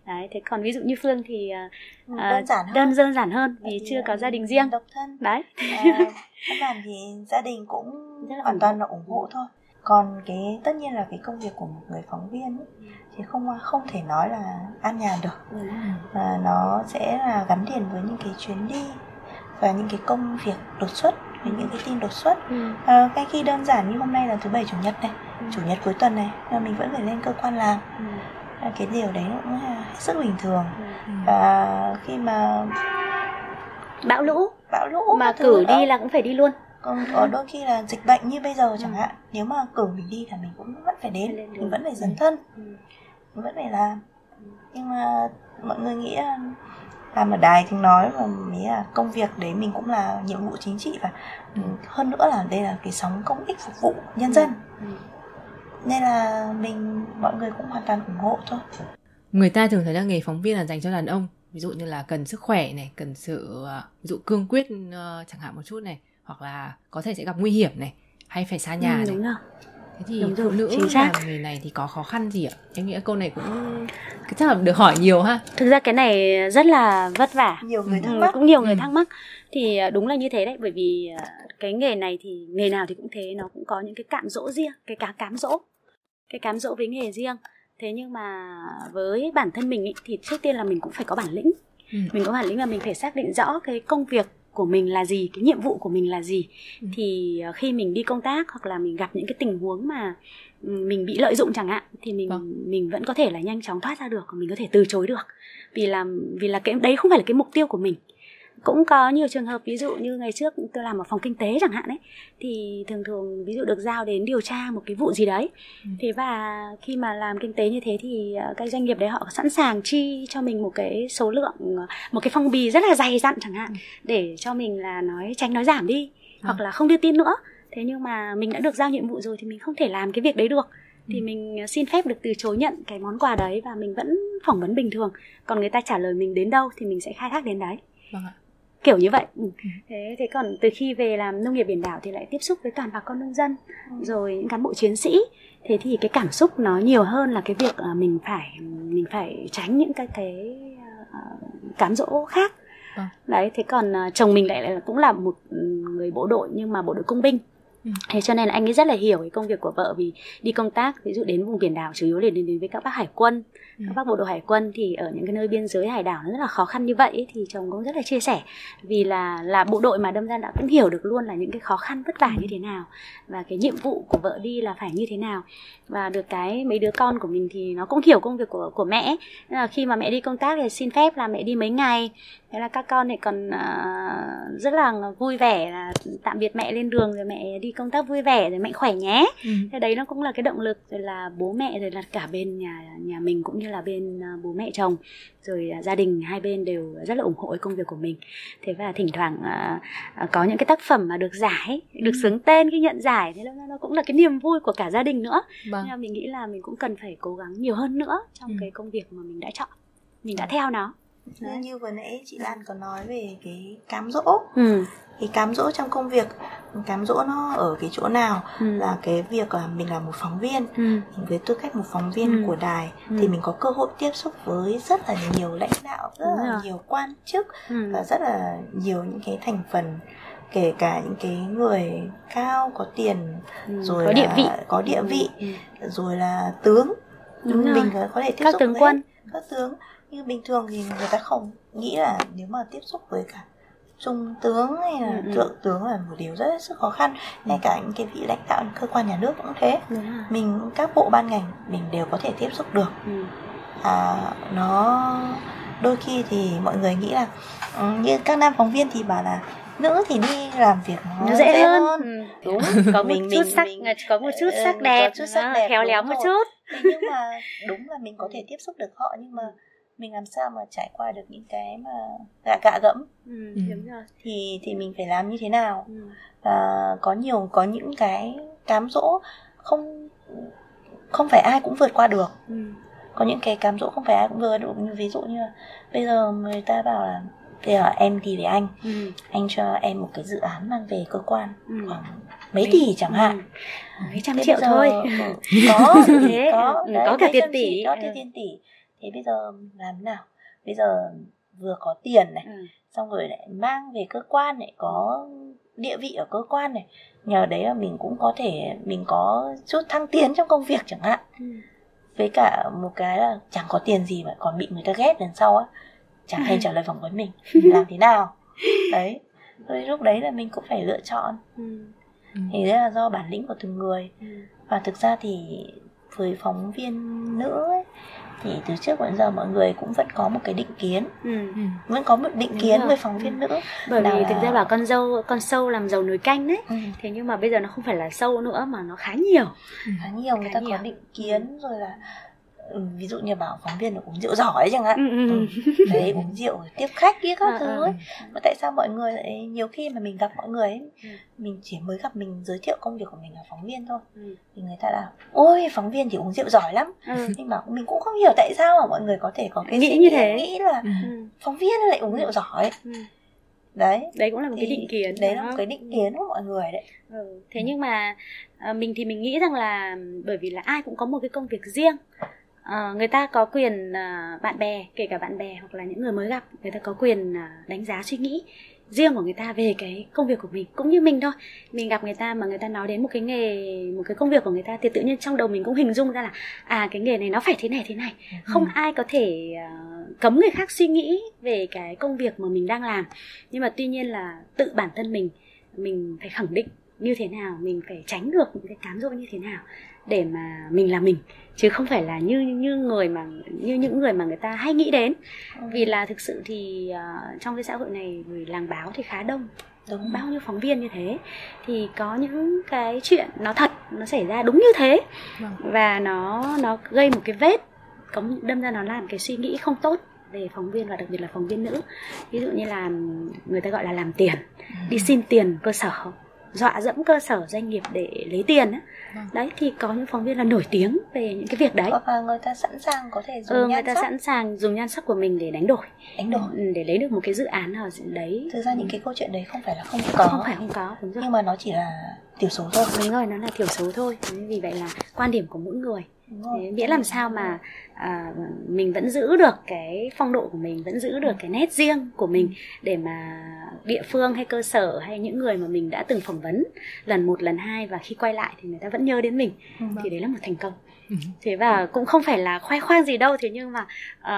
Đấy, thế còn ví dụ như Phương thì đơn uh, giản hơn, đơn đơn giản hơn vì thì chưa có gia đình riêng, độc thân. Đấy. À, các bạn thì gia đình cũng rất là hoàn toàn là ủng hộ thôi. Còn cái tất nhiên là cái công việc của một người phóng viên ấy, thì không không thể nói là an nhàn được. Ừ. Và nó sẽ là gắn liền với những cái chuyến đi và những cái công việc đột xuất, với những cái tin đột xuất. Ừ. À, cái khi đơn giản như hôm nay là thứ bảy chủ nhật này, ừ. chủ nhật cuối tuần này, mình vẫn phải lên cơ quan làm. Ừ. À, cái điều đấy cũng là hết sức bình thường. Ừ. Và khi mà bão lũ, bão lũ mà cử đi là cũng phải đi luôn. Còn có đôi khi là dịch bệnh như bây giờ chẳng ừ. hạn, nếu mà cử mình đi là mình cũng vẫn phải đến, mình, mình vẫn phải dấn thân, ừ. mình vẫn phải làm. Ừ. Nhưng mà mọi người nghĩ là làm ở đài tiếng nói và nghĩ là công việc đấy mình cũng là nhiệm vụ chính trị, và ừ. hơn nữa là đây là cái sóng công ích phục vụ nhân dân. Ừ. Ừ. Nên là mình mọi người cũng hoàn toàn ủng hộ thôi. Người ta thường thấy là nghề phóng viên là dành cho đàn ông, ví dụ như là cần sức khỏe này, cần sự ví dụ cương quyết uh, chẳng hạn một chút này, hoặc là có thể sẽ gặp nguy hiểm này, hay phải xa nhà. Ừ, này. Đúng rồi. Thế thì đúng phụ nữ làm nghề này thì có khó khăn gì ạ? Em nghĩ câu này cũng chắc là được hỏi nhiều ha. Thực ra cái này rất là vất vả, nhiều người thắc mắc. Cũng nhiều người ừ. thắc mắc. Thì đúng là như thế đấy, bởi vì cái nghề này thì nghề nào thì cũng thế, nó cũng có những cái cám dỗ riêng, cái cá cám dỗ, cái cám dỗ với nghề riêng. Thế nhưng mà với bản thân mình ý, thì trước tiên là mình cũng phải có bản lĩnh. ừ. Mình có bản lĩnh là mình phải xác định rõ cái công việc của mình là gì, cái nhiệm vụ của mình là gì. ừ. Thì khi mình đi công tác hoặc là mình gặp những cái tình huống mà mình bị lợi dụng chẳng hạn, thì mình vâng. mình vẫn có thể là nhanh chóng thoát ra được, mình có thể từ chối được, vì là vì là cái đấy không phải là cái mục tiêu của mình. Cũng có nhiều trường hợp, ví dụ như ngày trước tôi làm ở phòng kinh tế chẳng hạn ấy, thì thường thường ví dụ được giao đến điều tra một cái vụ gì đấy. ừ. Thế và khi mà làm kinh tế như thế thì cái doanh nghiệp đấy họ sẵn sàng chi cho mình một cái số lượng, một cái phong bì rất là dày dặn chẳng hạn, ừ. để cho mình là nói tránh nói giảm đi, ừ. hoặc là không đưa tin nữa. Thế nhưng mà mình đã được giao nhiệm vụ rồi thì mình không thể làm cái việc đấy được. Thì ừ. mình xin phép được từ chối nhận cái món quà đấy, và mình vẫn phỏng vấn bình thường. Còn người ta trả lời mình đến đâu thì mình sẽ khai thác đến đấy. Vâng ạ. Kiểu như vậy. ừ. Thế, thế còn từ khi về làm nông nghiệp biển đảo thì lại tiếp xúc với toàn bà con nông dân, ừ. rồi những cán bộ chiến sĩ. Thế thì cái cảm xúc nó nhiều hơn là cái việc là mình phải mình phải tránh những cái cái uh, cám dỗ khác. ừ. Đấy, thế còn uh, chồng mình lại, lại cũng là một người bộ đội, nhưng mà bộ đội công binh. Ừ. Thế cho nên là anh ấy rất là hiểu cái công việc của vợ, vì đi công tác ví dụ đến vùng biển đảo chủ yếu là đến, đến với các bác hải quân, ừ. các bác bộ đội hải quân, thì ở những cái nơi biên giới hải đảo nó rất là khó khăn như vậy ấy, thì chồng cũng rất là chia sẻ, vì là là bộ đội mà đâm ra đã cũng hiểu được luôn là những cái khó khăn vất vả ừ. như thế nào, và cái nhiệm vụ của vợ đi là phải như thế nào. Và được cái mấy đứa con của mình thì nó cũng hiểu công việc của của mẹ. Nên là khi mà mẹ đi công tác thì xin phép là mẹ đi mấy ngày, thế là các con thì còn uh, rất là vui vẻ là tạm biệt mẹ lên đường, rồi mẹ đi công tác vui vẻ, rồi mạnh khỏe nhé. ừ. Thế đấy nó cũng là cái động lực, rồi là bố mẹ, rồi là cả bên nhà nhà mình cũng như là bên uh, bố mẹ chồng, rồi uh, gia đình hai bên đều rất là ủng hộ cái công việc của mình. Thế và thỉnh thoảng uh, uh, có những cái tác phẩm mà được giải, được xướng tên khi nhận giải, thế nó, nó cũng là cái niềm vui của cả gia đình nữa. Vâng. Nên là mình nghĩ là mình cũng cần phải cố gắng nhiều hơn nữa trong ừ. cái công việc mà mình đã chọn, mình đã theo nó. Như, như vừa nãy chị Lan có nói về cái cám dỗ. ừ. Cái cám dỗ trong công việc, cám dỗ nó ở cái chỗ nào? ừ. Là cái việc là mình là một phóng viên, ừ. mình với tư cách một phóng viên ừ. của đài, ừ. thì mình có cơ hội tiếp xúc với rất là nhiều lãnh đạo, rất Đúng là rồi. nhiều quan chức, ừ. và rất là nhiều những cái thành phần, kể cả những cái người cao có tiền, ừ. rồi có là địa vị, có địa vị ừ. rồi là tướng. Đúng mình rồi. có thể tiếp các xúc tướng với quân, các tướng. Nhưng bình thường thì người ta không nghĩ là nếu mà tiếp xúc với cả trung tướng hay là ừ, thượng tướng là một điều rất rất khó khăn. Ngay cả những cái vị lãnh đạo cơ quan nhà nước cũng thế. Mình các bộ ban ngành mình đều có thể tiếp xúc được. ừ. à, Nó đôi khi thì mọi người nghĩ là như các nam phóng viên thì bảo là nữ thì đi làm việc nó, nó dễ, dễ hơn. hơn. Ừ, đúng. Có một mình, chút mình, sắc mình, có một chút sắc đẹp, chút sắc đẹp khéo léo một chút. Nhưng mà đúng là mình có thể tiếp xúc được họ, nhưng mà mình làm sao mà trải qua được những cái mà gạ gạ gẫm. ừ, đúng rồi. thì thì mình phải làm như thế nào? ừ. À, có nhiều có những cái cám dỗ không không phải ai cũng vượt qua được. ừ. Có những cái cám dỗ không phải ai cũng vượt được. Ví dụ như là bây giờ người ta bảo là bây giờ em đi với anh, ừ. anh cho em một cái dự án mang về cơ quan, ừ. khoảng mấy tỷ chẳng hạn, ừ. mấy trăm thế triệu giờ, thôi. có thế có, đấy, có cả tiền tỷ, có tiền tỷ thế bây giờ làm thế nào? Bây giờ vừa có tiền này, ừ. xong rồi lại mang về cơ quan này, có địa vị ở cơ quan này, nhờ đấy là mình cũng có thể mình có chút thăng tiến trong công việc chẳng hạn. ừ. Với cả một cái là chẳng có tiền gì mà còn bị người ta ghét lần sau á, chẳng hay trả lời phỏng vấn mình, mình làm thế nào đấy. Rồi lúc đấy là mình cũng phải lựa chọn. ừ. Thì đấy là do bản lĩnh của từng người. ừ. Và thực ra thì với phóng viên nữ ấy, thì từ trước đến giờ mọi người cũng vẫn có một cái định kiến. ừ. Vẫn có một định Đúng kiến rồi. với phóng viên ừ. nữ. Bởi vì là... thực ra bảo con dâu con sâu làm dầu nồi canh đấy. ừ. Thế nhưng mà bây giờ nó không phải là sâu nữa mà nó khá nhiều. ừ. Khá nhiều, người khá ta nhiều. Có định kiến rồi là ví dụ như bảo phóng viên là uống rượu giỏi chẳng hạn. ừ. ừ. Đấy, uống rượu tiếp khách kia các à, thứ ấy. À. Mà tại sao mọi người lại nhiều khi mà mình gặp mọi người ấy, ừ. mình chỉ mới gặp mình giới thiệu công việc của mình là phóng viên thôi, ừ. thì người ta là ôi phóng viên thì uống rượu giỏi lắm. ừ. Nhưng mà mình cũng không hiểu tại sao mà mọi người có thể có cái nghĩ như thế, nghĩ là ừ. phóng viên lại uống rượu giỏi. ừ. Đấy, đấy cũng là một thì cái định kiến. Đấy là một cái định kiến của mọi người đấy. ừ. Thế ừ. nhưng mà à, mình thì mình nghĩ rằng là bởi vì là ai cũng có một cái công việc riêng. Uh, người ta có quyền uh, bạn bè, kể cả bạn bè hoặc là những người mới gặp, người ta có quyền uh, đánh giá suy nghĩ riêng của người ta về cái công việc của mình. Cũng như mình thôi, mình gặp người ta mà người ta nói đến một cái nghề, một cái công việc của người ta thì tự nhiên trong đầu mình cũng hình dung ra là à cái nghề này nó phải thế này thế này. ừ. Không ai có thể uh, cấm người khác suy nghĩ về cái công việc mà mình đang làm. Nhưng mà tuy nhiên là tự bản thân mình, mình phải khẳng định như thế nào, mình phải tránh được những cái cám dỗ như thế nào để mà mình là mình, chứ không phải là như như người mà như những người mà người ta hay nghĩ đến. ừ. Vì là thực sự thì uh, trong cái xã hội này, người làng báo thì khá đông. Đúng. Bao nhiêu phóng viên như thế thì có những cái chuyện nó thật, nó xảy ra đúng như thế. ừ. Và nó nó gây một cái vết, có đâm ra nó làm cái suy nghĩ không tốt về phóng viên và đặc biệt là phóng viên nữ. Ví dụ như là người ta gọi là làm tiền, ừ. đi xin tiền cơ sở, dọa dẫm cơ sở doanh nghiệp để lấy tiền á. Vâng. Đấy thì có những phóng viên là nổi tiếng về những cái việc đấy. Hoặc là người ta sẵn sàng có thể dùng ừ, nhan người ta sắc. sẵn sàng dùng nhan sắc của mình để đánh đổi, đánh đổi để lấy được một cái dự án nào đấy. Thực ra những cái câu chuyện đấy không phải là không có, không phải không có, đúng rồi. Nhưng mà nó chỉ là thiểu số thôi. Đúng rồi, nó là thiểu số thôi. Vì vậy là quan điểm của mỗi người. Miễn làm sao mà à, mình vẫn giữ được cái phong độ của mình, vẫn giữ được cái nét riêng của mình, để mà địa phương hay cơ sở hay những người mà mình đã từng phỏng vấn lần một, lần hai, và khi quay lại thì người ta vẫn nhớ đến mình, ừ. thì đấy là một thành công. ừ. Thế và cũng không phải là khoe khoang gì đâu, thế nhưng mà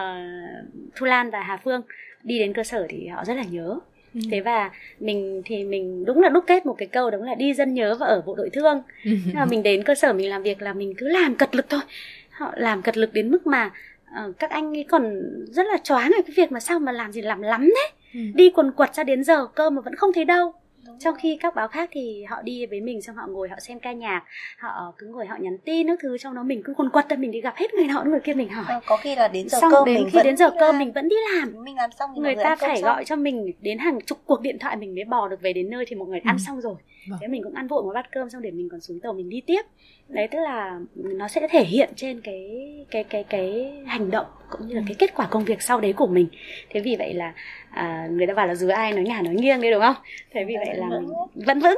uh, Thu Lan và Hà Phương đi đến cơ sở thì họ rất là nhớ. Ừ. Thế và mình thì mình đúng là đúc kết một cái câu, đúng là đi dân nhớ và ở bộ đội thương. ừ. Nhưng mà mình đến cơ sở mình làm việc là mình cứ làm cật lực thôi. Họ làm cật lực đến mức mà uh, các anh ấy còn rất là choáng về cái việc mà sao mà làm gì làm lắm thế. ừ. Đi quần quật ra đến giờ cơm mà vẫn không thấy đâu. Đúng Trong rồi. Khi các báo khác thì họ đi với mình, xong họ ngồi họ xem ca nhạc, họ cứ ngồi họ nhắn tin các thứ, trong đó mình cứ quần quật ra, mình đi gặp hết người nọ người kia mình hỏi. Ờ, có khi là đến giờ xong cơm đến mình khi vẫn đến giờ cơm mình vẫn đi làm. Mình làm xong mình người ta phải xong. gọi cho mình đến hàng chục cuộc điện thoại mình mới bò được về đến nơi thì mọi người ừ. ăn xong rồi. Vâng. Thế mình cũng ăn vội một bát cơm xong để mình còn xuống tàu mình đi tiếp. Đấy, tức là nó sẽ thể hiện trên cái cái cái cái hành động cũng như là cái kết quả công việc sau đấy của mình. Thế vì vậy là à, người ta bảo là dù ai nói ngả nói nghiêng đấy, đúng không? Thế vì vậy là mình vẫn vững.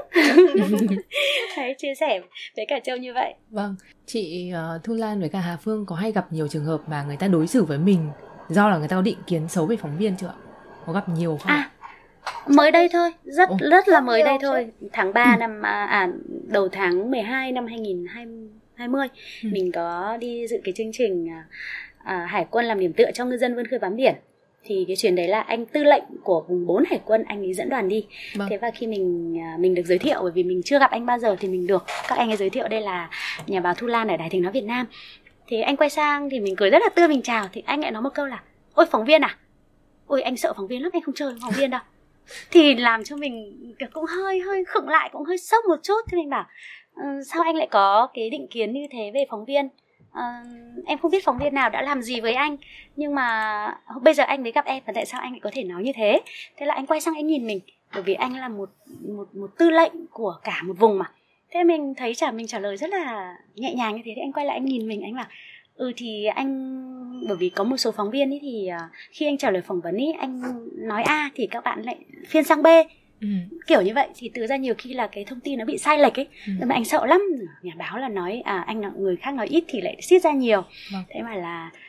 Đấy, chia sẻ với cả Châu như vậy. Vâng, chị uh, Thu Lan với cả Hà Phương có hay gặp nhiều trường hợp mà người ta đối xử với mình do là người ta có định kiến xấu về phóng viên chưa ạ? Có gặp nhiều không? À, mới đây thôi, rất Ồ. rất là mới đây thôi. Tháng ba ừ. năm à, đầu tháng mười hai năm hai nghìn hai mươi ừ. mình có đi dự cái chương trình à, Hải quân làm điểm tựa cho ngư dân vươn khơi bám biển. Thì cái chuyến đấy là anh tư lệnh của vùng bốn Hải quân, anh ấy dẫn đoàn đi. Vâng. Thế và khi mình mình được giới thiệu, bởi vì mình chưa gặp anh bao giờ, thì mình được các anh ấy giới thiệu đây là nhà báo Thu Lan ở Đài Tiếng Nói Việt Nam. Thì anh quay sang thì mình cười rất là tươi, mình chào. Thì anh lại nói một câu là: ôi phóng viên à? Ôi anh sợ phóng viên lắm, anh không chơi với phóng viên đâu. Thì làm cho mình cũng hơi hơi khựng lại, cũng hơi sốc một chút. Thế mình bảo sao anh lại có cái định kiến như thế về phóng viên? Uh, em không biết phóng viên nào đã làm gì với anh, nhưng mà bây giờ anh mới gặp em, và tại sao anh lại có thể nói như thế? Thế là anh quay sang anh nhìn mình, bởi vì anh là một một một tư lệnh của cả một vùng mà. Thế mình thấy trả mình trả lời rất là nhẹ nhàng như thế. Thì anh quay lại anh nhìn mình, anh bảo ừ thì anh, bởi vì có một số phóng viên ấy thì uh, khi anh trả lời phỏng vấn ấy, anh nói A thì các bạn lại phiên sang B. Ừ. Kiểu như vậy thì từ ra nhiều khi là cái thông tin nó bị sai lệch ấy. ừ. Nhưng mà anh sợ lắm, nhà báo là nói à anh người khác nói ít thì lại xiết ra nhiều. Vâng. Thế mà là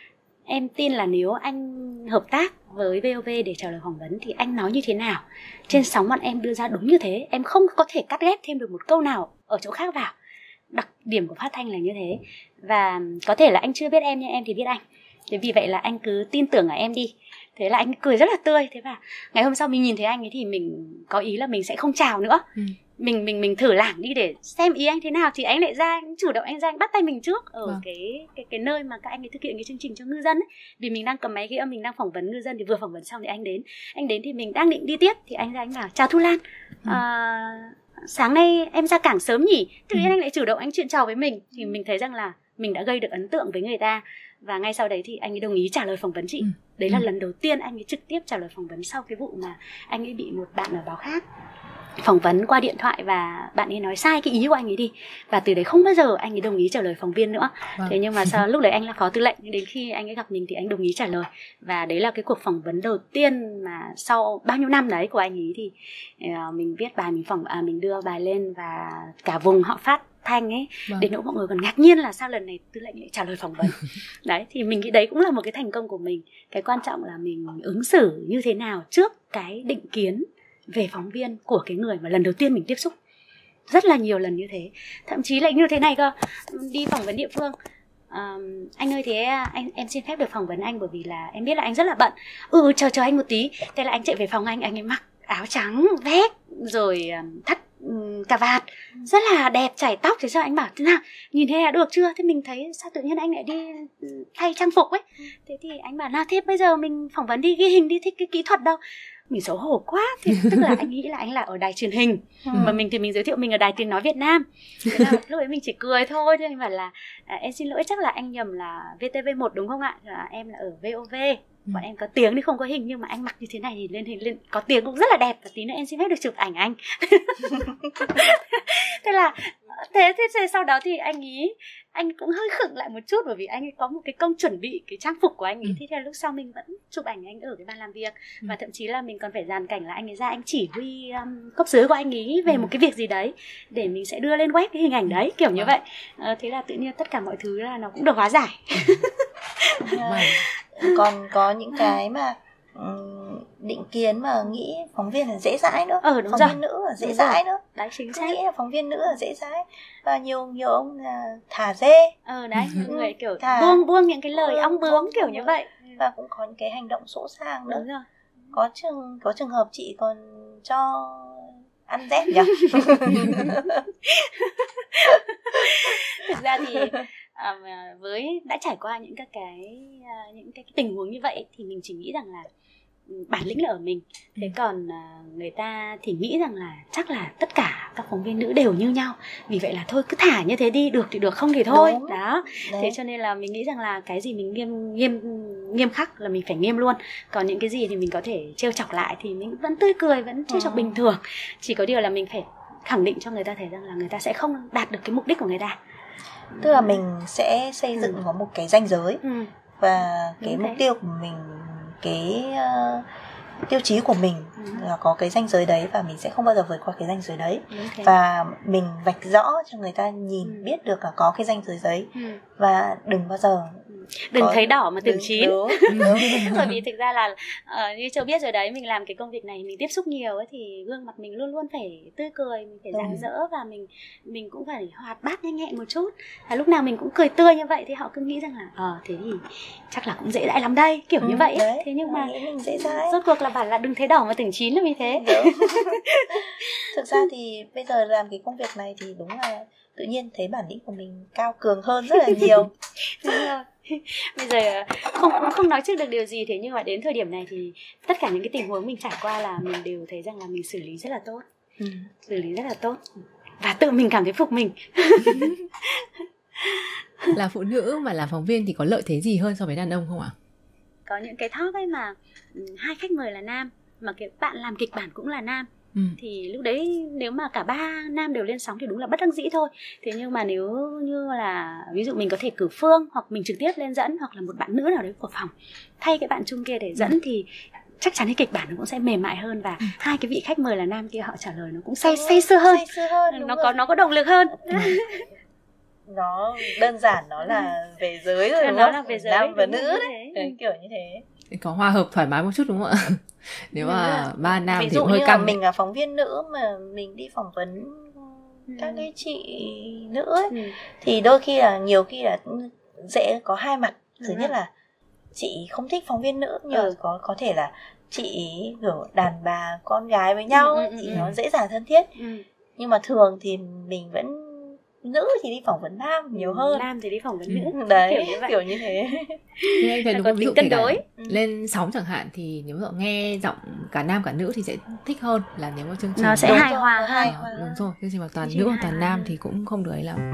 em tin là nếu anh hợp tác với vê o vê để trả lời phỏng vấn thì anh nói như thế nào trên sóng bọn em đưa ra đúng như thế, em không có thể cắt ghép thêm được một câu nào ở chỗ khác vào. Đặc điểm của phát thanh là như thế. Và có thể là anh chưa biết em nhưng em thì biết anh, thế vì vậy là anh cứ tin tưởng ở em đi. Thế là anh cười rất là tươi. Thế và ngày hôm sau mình nhìn thấy anh ấy thì mình có ý là mình sẽ không chào nữa. ừ. Mình mình mình thử lảng đi để xem ý anh thế nào, thì anh lại ra anh chủ động anh ra anh bắt tay mình trước ở vâng. cái cái cái nơi mà các anh ấy thực hiện cái chương trình cho ngư dân ấy. Vì mình đang cầm máy ghi âm, mình đang phỏng vấn ngư dân, thì vừa phỏng vấn xong thì anh đến. Anh đến thì mình đang định đi tiếp thì anh ra anh bảo chào Thu Lan. ừ. à, sáng nay em ra cảng sớm nhỉ? Tự nhiên ừ. anh lại chủ động anh chuyện trò với mình. Thì mình thấy rằng là mình đã gây được ấn tượng với người ta. Và ngay sau đấy thì anh ấy đồng ý trả lời phỏng vấn chị. ừ. Đấy là ừ. lần đầu tiên anh ấy trực tiếp trả lời phỏng vấn sau cái vụ mà anh ấy bị một bạn ở báo khác phỏng vấn qua điện thoại và bạn ấy nói sai cái ý của anh ấy đi. Và từ đấy không bao giờ anh ấy đồng ý trả lời phóng viên nữa. Vâng. Thế nhưng mà sau lúc đấy anh là phó tư lệnh, đến khi anh ấy gặp mình thì anh đồng ý trả lời. Và đấy là cái cuộc phỏng vấn đầu tiên mà sau bao nhiêu năm đấy của anh ấy thì uh, mình viết bài, mình phỏng à, mình đưa bài lên và cả vùng họ phát thanh ấy. Vâng. Đến nỗi mọi người còn ngạc nhiên là sao lần này tư lệnh lại trả lời phỏng vấn. Đấy thì mình nghĩ đấy cũng là một cái thành công của mình. Cái quan trọng là mình ứng xử như thế nào trước cái định kiến về phóng viên của cái người mà lần đầu tiên mình tiếp xúc. Rất là nhiều lần như thế. Thậm chí lại như thế này cơ. Đi phỏng vấn địa phương, à, anh ơi thế anh em xin phép được phỏng vấn anh bởi vì là em biết là anh rất là bận. Ừ chờ chờ anh một tí. Thế là anh chạy về phòng anh, anh ấy mặc áo trắng vest rồi thắt cà vạt rất là đẹp, chải tóc. Thế sao anh bảo thế nào, nhìn thế là được chưa? Thế mình thấy sao tự nhiên anh lại đi thay trang phục ấy. Thế thì anh bảo nào thế bây giờ mình phỏng vấn đi, ghi hình đi, thích cái kỹ thuật đâu. Mình xấu hổ quá. Thì tức là anh nghĩ là anh là ở đài truyền hình, ừ. mà mình thì mình giới thiệu mình ở đài Tiếng Nói Việt Nam. Thế là lúc ấy mình chỉ cười thôi. Thế anh bảo là à, em xin lỗi chắc là anh nhầm là vê tê vê một đúng không ạ? À, em là ở vê o vê. Bọn em có tiếng thì không có hình, nhưng mà anh mặc như thế này thì lên hình lên có tiếng cũng rất là đẹp. Và tí nữa em xin phép được chụp ảnh anh. Thế là thế, thế thế sau đó thì anh ý anh cũng hơi khựng lại một chút, bởi vì anh ấy có một cái công chuẩn bị cái trang phục của anh ấy. ừ. Thế theo lúc sau mình vẫn chụp ảnh anh ở cái bàn làm việc, ừ. và thậm chí là mình còn phải dàn cảnh là anh ấy ra anh chỉ huy um, cấp dưới của anh ấy về ừ. một cái việc gì đấy để mình sẽ đưa lên web cái hình ảnh đấy, kiểu ừ. như vậy. à, thế là tự nhiên tất cả mọi thứ là nó cũng được hóa giải. Còn có những cái mà um, định kiến mà nghĩ phóng viên là dễ dãi nữa. Ừ, đúng phóng rồi. viên nữ là dễ đúng dãi rồi. nữa. Đấy, chính xác. Nghĩ là phóng viên nữ là dễ dãi. Và nhiều nhiều ông là thả dê. Ờ đấy, ừ. người kiểu thả... buông buông những cái lời ừ, ong bướm kiểu như vậy. Và cũng có những cái hành động sỗ sàng nữa. Đúng rồi. Có trường có trường hợp chị còn cho ăn dép nhỉ? Thực ra thì à, với đã trải qua những các cái những cái tình huống như vậy thì mình chỉ nghĩ rằng là bản lĩnh là ở mình. Thế còn người ta thì nghĩ rằng là chắc là tất cả các phóng viên nữ đều như nhau, vì vậy là thôi cứ thả như thế đi, được thì được, không thì thôi. Đúng. Đó. Đấy. Thế cho nên là mình nghĩ rằng là cái gì mình nghiêm nghiêm nghiêm khắc là mình phải nghiêm luôn. Còn những cái gì thì mình có thể trêu chọc lại thì mình vẫn tươi cười, vẫn trêu chọc ừ. bình thường. Chỉ có điều là mình phải khẳng định cho người ta thấy rằng là người ta sẽ không đạt được cái mục đích của người ta. Tức là mình sẽ xây dựng ừ. có một cái ranh giới ừ. và cái Đúng mục thế. tiêu của mình, cái uh, tiêu chí của mình ừ. là có cái ranh giới đấy, và mình sẽ không bao giờ vượt qua cái ranh giới đấy. Và mình vạch rõ cho người ta nhìn ừ. biết được là có cái ranh giới đấy. ừ. Và đừng bao giờ đừng có... thấy đỏ mà tưởng chín. Bởi vì thực ra là uh, như Châu biết rồi đấy, mình làm cái công việc này mình tiếp xúc nhiều ấy, thì gương mặt mình luôn luôn phải tươi cười, mình phải rạng rỡ, và mình mình cũng phải hoạt bát nhanh nhẹn một chút. Và lúc nào mình cũng cười tươi như vậy thì họ cứ nghĩ rằng là ờ à, thế thì chắc là cũng dễ dãi lắm đây, kiểu ừ, như vậy. Đấy, thế nhưng mà mình dễ dãi. Rốt cuộc là bảo là đừng thấy đỏ mà tưởng chín là vì thế. Thực ra thì bây giờ làm cái công việc này thì đúng là tự nhiên thấy bản lĩnh của mình cao cường hơn rất là nhiều. Đúng rồi. Bây giờ không cũng không nói trước được điều gì, thế nhưng mà đến thời điểm này thì tất cả những cái tình huống mình trải qua là mình đều thấy rằng là mình xử lý rất là tốt. ừ. Xử lý rất là tốt và tự mình cảm thấy phục mình. Là phụ nữ mà làm phóng viên thì có lợi thế gì hơn so với đàn ông không ạ? Có những cái talk ấy mà hai khách mời là nam, mà cái bạn làm kịch bản cũng là nam. Ừ. Thì lúc đấy nếu mà cả ba nam đều lên sóng thì đúng là bất đắc dĩ thôi. Thế nhưng mà nếu như là ví dụ mình có thể cử Phương hoặc mình trực tiếp lên dẫn, hoặc là một bạn nữ nào đấy của phòng thay cái bạn Trung kia để dẫn, ừ. thì chắc chắn cái kịch bản nó cũng sẽ mềm mại hơn, và ừ. hai cái vị khách mời là nam kia họ trả lời nó cũng say say sưa hơn, say hơn nó rồi. có nó có động lực hơn. Ừ. Nó đơn giản nó là về giới rồi, đúng nó không? Là về giới, nam và nữ đấy. Đấy, kiểu như thế. Có hòa hợp thoải mái một chút đúng không ạ? Nếu mà ba nam ví thì dụ hơi như căng. là mình là phóng viên nữ mà mình đi phỏng vấn ừ. các cái chị nữ ấy, ừ. thì đôi khi là nhiều khi là dễ có hai mặt. Thứ nhất là chị không thích phóng viên nữ, nhưng ừ. có có thể là chị kiểu đàn bà con gái với nhau ừ, ừ, thì ừ. nó dễ dàng thân thiết. ừ. Nhưng mà thường thì mình vẫn nữ thì đi phỏng vấn nam nhiều hơn, nam thì đi phỏng vấn nữ. ừ. Đấy, kiểu như, kiểu như thế. Nhưng anh thấy đúng, ví dụ cân đối ừ. lên sóng chẳng hạn thì nếu mà nghe giọng cả nam cả nữ thì sẽ thích hơn là nếu mà chương trình nó sẽ hài hòa hơn. À, đúng rồi, chương trình mà toàn nữ hoặc toàn nam thì cũng không được ấy lắm.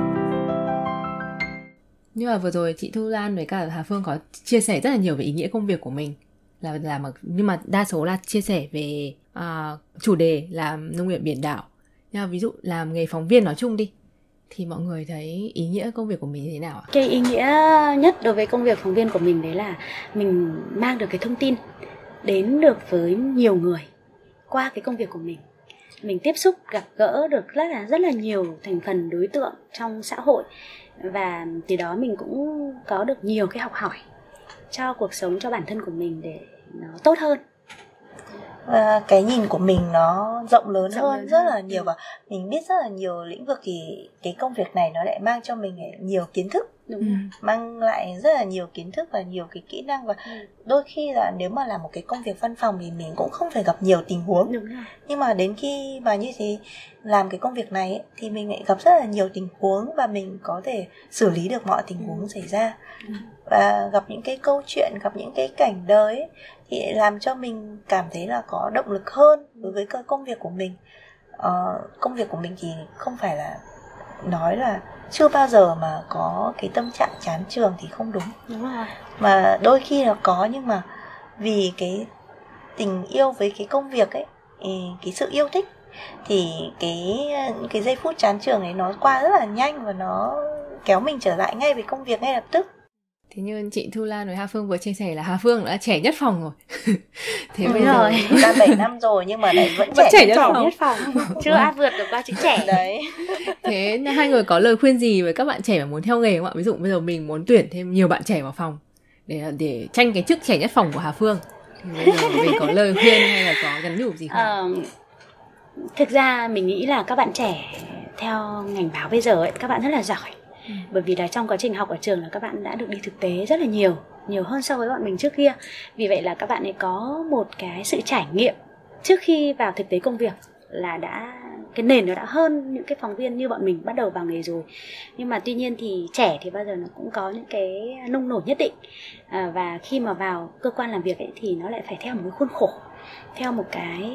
Nhưng mà vừa rồi chị Thu Lan với cả Hà Phương có chia sẻ rất là nhiều về ý nghĩa công việc của mình, là làm nhưng mà đa số là chia sẻ về uh, chủ đề làm nông nghiệp biển đảo. Nhưng mà ví dụ làm nghề phóng viên nói chung đi, thì mọi người thấy ý nghĩa công việc của mình như thế nào ạ? Cái ý nghĩa nhất đối với công việc phóng viên của mình đấy là mình mang được cái thông tin đến được với nhiều người qua cái công việc của mình. Mình tiếp xúc gặp gỡ được rất là rất là nhiều thành phần đối tượng trong xã hội, và từ đó mình cũng có được nhiều cái học hỏi cho cuộc sống, cho bản thân của mình để nó tốt hơn. Và cái nhìn của mình nó rộng lớn rộng hơn lớn rất hơn. là nhiều, và mình biết rất là nhiều lĩnh vực, thì cái công việc này nó lại mang cho mình nhiều kiến thức. Đúng ừ. mang lại rất là nhiều kiến thức và nhiều cái kỹ năng, và ừ. đôi khi là nếu mà làm một cái công việc văn phòng thì mình cũng không phải gặp nhiều tình huống. Đúng rồi. Nhưng mà đến khi mà như thế làm cái công việc này ấy, thì mình lại gặp rất là nhiều tình huống và mình có thể xử lý được mọi tình huống ừ. xảy ra. ừ. Và gặp những cái câu chuyện, gặp những cái cảnh đời ấy, thì lại làm cho mình cảm thấy là có động lực hơn đối với công việc của mình. Ờ, công việc của mình thì không phải là nói là chưa bao giờ mà có cái tâm trạng chán trường thì không đúng. Đúng rồi. Mà đôi khi là có, nhưng mà vì cái tình yêu với cái công việc ấy, cái sự yêu thích, thì cái cái giây phút chán trường ấy nó qua rất là nhanh và nó kéo mình trở lại ngay với công việc ngay lập tức. Thế như chị Thu Lan với Hà Phương vừa chia sẻ là Hà Phương đã trẻ nhất phòng rồi. Thế ừ, bây rồi. giờ ra bảy năm rồi nhưng mà lại vẫn, vẫn trẻ, trẻ nhất phòng. Nhất phòng. Chưa áp vượt được qua chữ trẻ. Đấy. Thế hai người có lời khuyên gì với các bạn trẻ mà muốn theo nghề không ạ? Ví dụ bây giờ mình muốn tuyển thêm nhiều bạn trẻ vào phòng để để tranh cái chức trẻ nhất phòng của Hà Phương. Thì bây giờ mình có lời khuyên hay là có nhắn nhủ gì không? À, thực ra mình nghĩ là các bạn trẻ theo ngành báo bây giờ ấy, các bạn rất là giỏi. Ừ. Bởi vì là trong quá trình học ở trường là các bạn đã được đi thực tế rất là nhiều, nhiều hơn so với bọn mình trước kia. Vì vậy là các bạn ấy có một cái sự trải nghiệm trước khi vào thực tế công việc, là đã cái nền nó đã hơn những cái phóng viên như bọn mình bắt đầu vào nghề rồi. Nhưng mà tuy nhiên thì trẻ thì bao giờ nó cũng có những cái nông nổi nhất định, à, và khi mà vào cơ quan làm việc ấy thì nó lại phải theo một cái khuôn khổ, theo một cái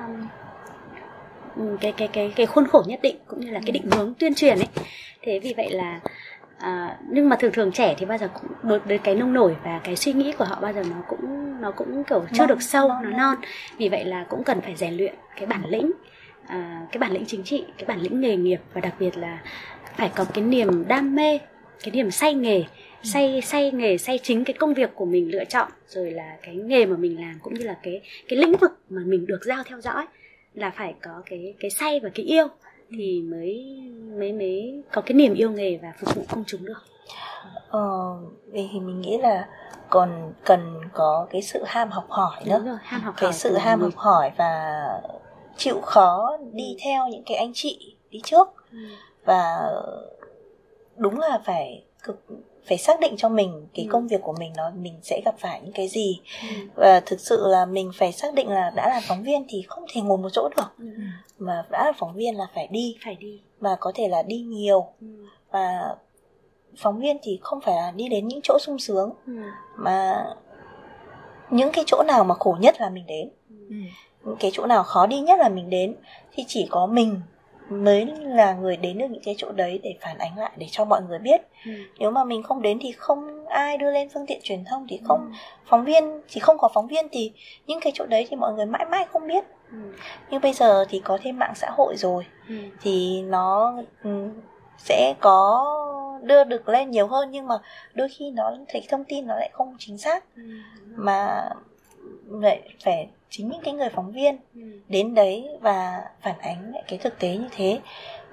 um, cái cái cái cái khuôn khổ nhất định, cũng như là cái định hướng tuyên truyền ấy. Thế vì vậy là à, nhưng mà thường thường trẻ thì bao giờ cũng đối với cái nông nổi và cái suy nghĩ của họ bao giờ nó cũng nó cũng kiểu chưa non, được sâu, non, nó non. Vì vậy là cũng cần phải rèn luyện cái bản lĩnh, à, cái bản lĩnh chính trị, cái bản lĩnh nghề nghiệp, và đặc biệt là phải có cái niềm đam mê, cái niềm say nghề, say say nghề, say chính cái công việc của mình lựa chọn, rồi là cái nghề mà mình làm, cũng như là cái cái lĩnh vực mà mình được giao theo dõi, là phải có cái cái say và cái yêu thì mới mới mới có cái niềm yêu nghề và phục vụ công chúng được. Ờ, vì thì mình nghĩ là còn cần có cái sự ham học hỏi nữa. Đúng rồi, ham học cái hỏi sự ham học hỏi và chịu khó đi ừ. theo những cái anh chị đi trước. ừ. Và đúng là phải cực phải xác định cho mình cái ừ. công việc của mình nó mình sẽ gặp phải những cái gì. ừ. Và thực sự là mình phải xác định là đã là phóng viên thì không thể ngồi một chỗ được. ừ. Mà đã là phóng viên là phải đi phải đi mà có thể là đi nhiều. ừ. Và phóng viên thì không phải là đi đến những chỗ sung sướng, ừ. mà những cái chỗ nào mà khổ nhất là mình đến. ừ. Những cái chỗ nào khó đi nhất là mình đến, thì chỉ có mình mới là người đến được những cái chỗ đấy để phản ánh lại, để cho mọi người biết. ừ. Nếu mà mình không đến thì không ai đưa lên phương tiện truyền thông, thì không ừ. phóng viên thì không có phóng viên thì những cái chỗ đấy thì mọi người mãi mãi không biết. ừ. Nhưng bây giờ thì có thêm mạng xã hội rồi, ừ. thì nó ừ, sẽ có đưa được lên nhiều hơn, nhưng mà đôi khi nó thấy thông tin nó lại không chính xác. ừ. Mà vậy phải chính những cái người phóng viên ừ. đến đấy và phản ánh lại cái thực tế như thế.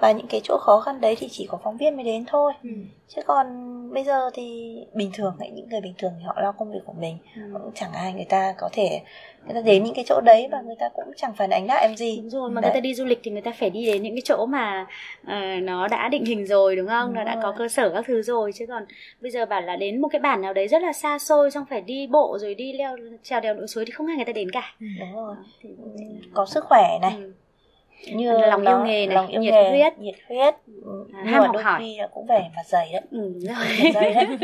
Và những cái chỗ khó khăn đấy thì chỉ có phóng viên mới đến thôi. Ừ. Chứ còn bây giờ thì bình thường ấy, những người bình thường thì họ lo công việc của mình, Ừ. cũng chẳng ai người ta có thể người ta đến những cái chỗ đấy và người ta cũng chẳng phản ánh lại em gì. Đúng rồi, mà Đấy. người ta đi du lịch thì người ta phải đi đến những cái chỗ mà uh, nó đã định hình rồi, đúng không? Đúng nó đã rồi. có cơ sở các thứ rồi. Chứ còn bây giờ bảo là đến một cái bản nào đấy rất là xa xôi, xong phải đi bộ rồi đi leo trèo đèo lội suối thì không ai người ta đến cả. Đúng rồi. Thì, Có sức khỏe này, ừ. như lòng yêu nghề này, lòng yêu nhiệt nghề, huyết, nhiệt huyết, à, nhưng ham mà học đôi hỏi. khi là cũng vẻ mặt dày đấy. Ừ, đúng rồi. Mặt dày đấy.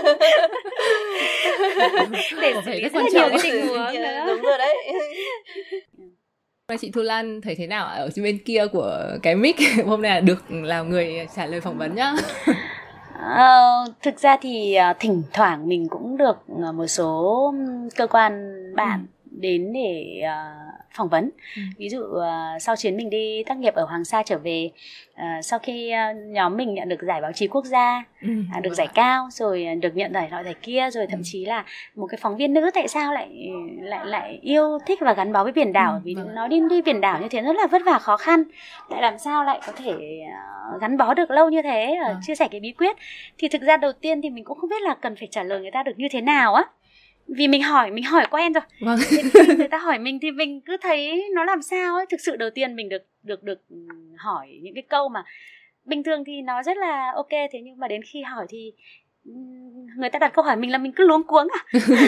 Để Có xử vẻ lý rất rất quan là trọng. nhiều cái tình huống nữa. Đúng rồi đấy. Chị Thu Lan thấy thế nào ở bên kia của cái mic? Hôm nay là được làm người trả lời phỏng vấn nhá. Ờ, thực ra thì uh, thỉnh thoảng mình cũng được uh, một số um, cơ quan bạn ừ. đến để uh, phỏng vấn. Ừ. Ví dụ uh, sau chuyến mình đi tác nghiệp ở Hoàng Sa trở về, uh, sau khi uh, nhóm mình nhận được giải báo chí quốc gia, ừ. uh, được giải cao, rồi được nhận giải nọ giải kia, rồi thậm ừ. chí là một cái phóng viên nữ tại sao lại lại lại yêu thích và gắn bó với biển đảo, ừ. vì vâng. nó đi đi biển đảo như thế rất là vất vả khó khăn, lại làm sao lại có thể uh, gắn bó được lâu như thế, uh, ừ. chia sẻ cái bí quyết. Thì thực ra đầu tiên thì mình cũng không biết là cần phải trả lời người ta được như thế nào á, vì mình hỏi mình hỏi quen rồi. Vâng. Khi người ta hỏi mình thì mình cứ thấy nó làm sao ấy. Thực sự đầu tiên mình được được được hỏi những cái câu mà bình thường thì nó rất là ok, thế nhưng mà đến khi hỏi thì người ta đặt câu hỏi mình là mình cứ luống cuống à.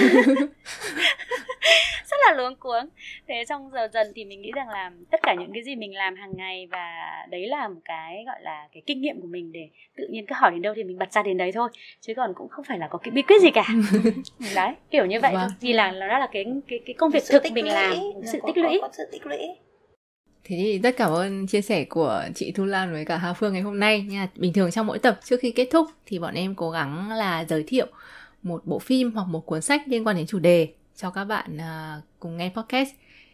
Rất là luống cuống. Thế trong giờ dần thì mình nghĩ rằng là tất cả những cái gì mình làm hàng ngày, và đấy là một cái gọi là cái kinh nghiệm của mình, để tự nhiên cứ hỏi đến đâu thì mình bật ra đến đấy thôi, chứ còn cũng không phải là có cái bí quyết gì cả. Đấy, kiểu như vậy vâng. thôi. Vì là nó là cái cái cái công việc thực mình làm, sự tích lũy. Có sự tích lũy. Thế thì rất cảm ơn chia sẻ của chị Thu Lan với cả Hà Phương ngày hôm nay nha. Bình thường trong mỗi tập trước khi kết thúc thì bọn em cố gắng là giới thiệu một bộ phim hoặc một cuốn sách liên quan đến chủ đề cho các bạn uh, cùng nghe podcast.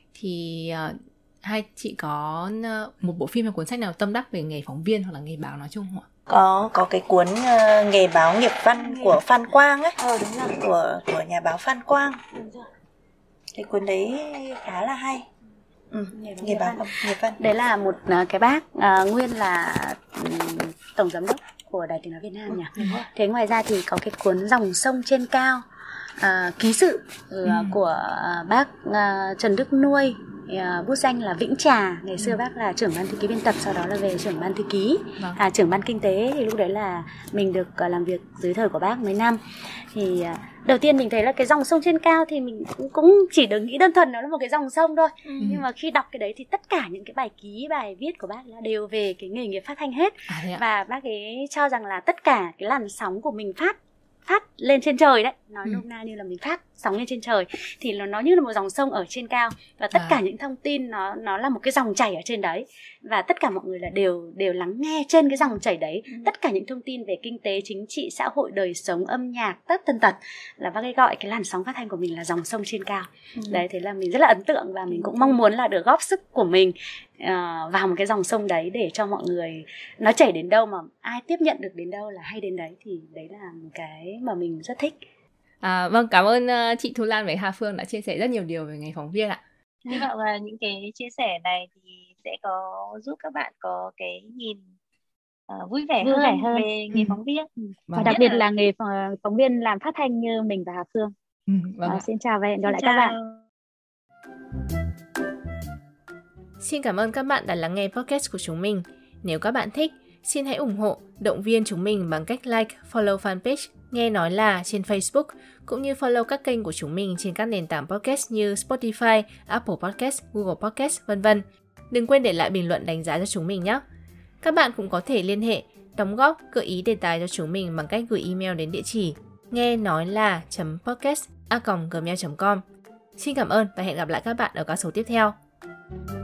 Thì uh, hai chị có uh, một bộ phim hoặc cuốn sách nào tâm đắc về nghề phóng viên hoặc là nghề báo nói chung không ạ? Có có cái cuốn uh, nghề báo nghiệp văn của Phan Quang ấy, ờ, đúng rồi. của của nhà báo Phan Quang. Đúng rồi. Cái cuốn đấy khá là hay. Ừ, nghề báo nghiệp văn. Đấy là một uh, cái bác uh, nguyên là um, tổng giám đốc của Đài Tiếng nói Việt Nam nhỉ. Ừ, thế ngoài ra thì có cái cuốn Dòng sông trên cao, uh, ký sự uh, ừ. của uh, bác uh, Trần Đức Nuôi, uh, bút danh là Vĩnh Trà. Ngày xưa ừ. bác là trưởng ban thư ký biên tập, sau đó là về trưởng ban thư ký, vâng. à, trưởng ban kinh tế. Thì lúc đấy là mình được uh, làm việc dưới thời của bác mấy năm. Thì uh, đầu tiên mình thấy là cái dòng sông trên cao thì mình cũng, cũng chỉ được nghĩ đơn thuần nó là một cái dòng sông thôi. Ừ. Nhưng mà khi đọc cái đấy thì tất cả những cái bài ký, bài viết của bác là đều về cái nghề nghiệp phát thanh hết. À, và bác ấy cho rằng là tất cả cái làn sóng của mình phát phát lên trên trời đấy, nói nôm na như là mình phát sóng lên trên trời, thì nó như là một dòng sông ở trên cao, và tất à. cả những thông tin nó nó là một cái dòng chảy ở trên đấy, và tất cả mọi người là đều đều lắng nghe trên cái dòng chảy đấy. Ừ. Tất cả những thông tin về kinh tế, chính trị, xã hội, đời sống, âm nhạc, tất tần tật là bác ấy gọi cái làn sóng phát thanh của mình là dòng sông trên cao. Ừ. Đấy, thế là mình rất là ấn tượng, và mình cũng mong muốn là được góp sức của mình uh, vào một cái dòng sông đấy, để cho mọi người nó chảy đến đâu mà ai tiếp nhận được đến đâu là hay đến đấy. Thì đấy là một cái mà mình rất thích. À, vâng, cảm ơn uh, chị Thu Lan với Hà Phương đã chia sẻ rất nhiều điều về nghề phóng viên ạ. Hy vọng là những cái chia sẻ này thì sẽ có giúp các bạn có cái nhìn uh, vui vẻ vui hơn, vẻ hơn về nghề ừ. phóng viên. Ừ. Và đặc biệt là... là nghề phóng viên làm phát thanh như mình và Hà Phương. Ừ, vâng à, xin chào và hẹn gặp lại các bạn. Xin cảm ơn các bạn đã lắng nghe podcast của chúng mình. Nếu các bạn thích, xin hãy ủng hộ, động viên chúng mình bằng cách like, follow fanpage Nghe Nói Là trên Facebook, cũng như follow các kênh của chúng mình trên các nền tảng podcast như Spotify, Apple Podcast, Google Podcast, vân vân. Đừng quên để lại bình luận đánh giá cho chúng mình nhé. Các bạn cũng có thể liên hệ, đóng góp, gợi ý đề tài cho chúng mình bằng cách gửi email đến địa chỉ nghe nói là podcast a còng gmail chấm com. Xin cảm ơn và hẹn gặp lại các bạn ở các số tiếp theo.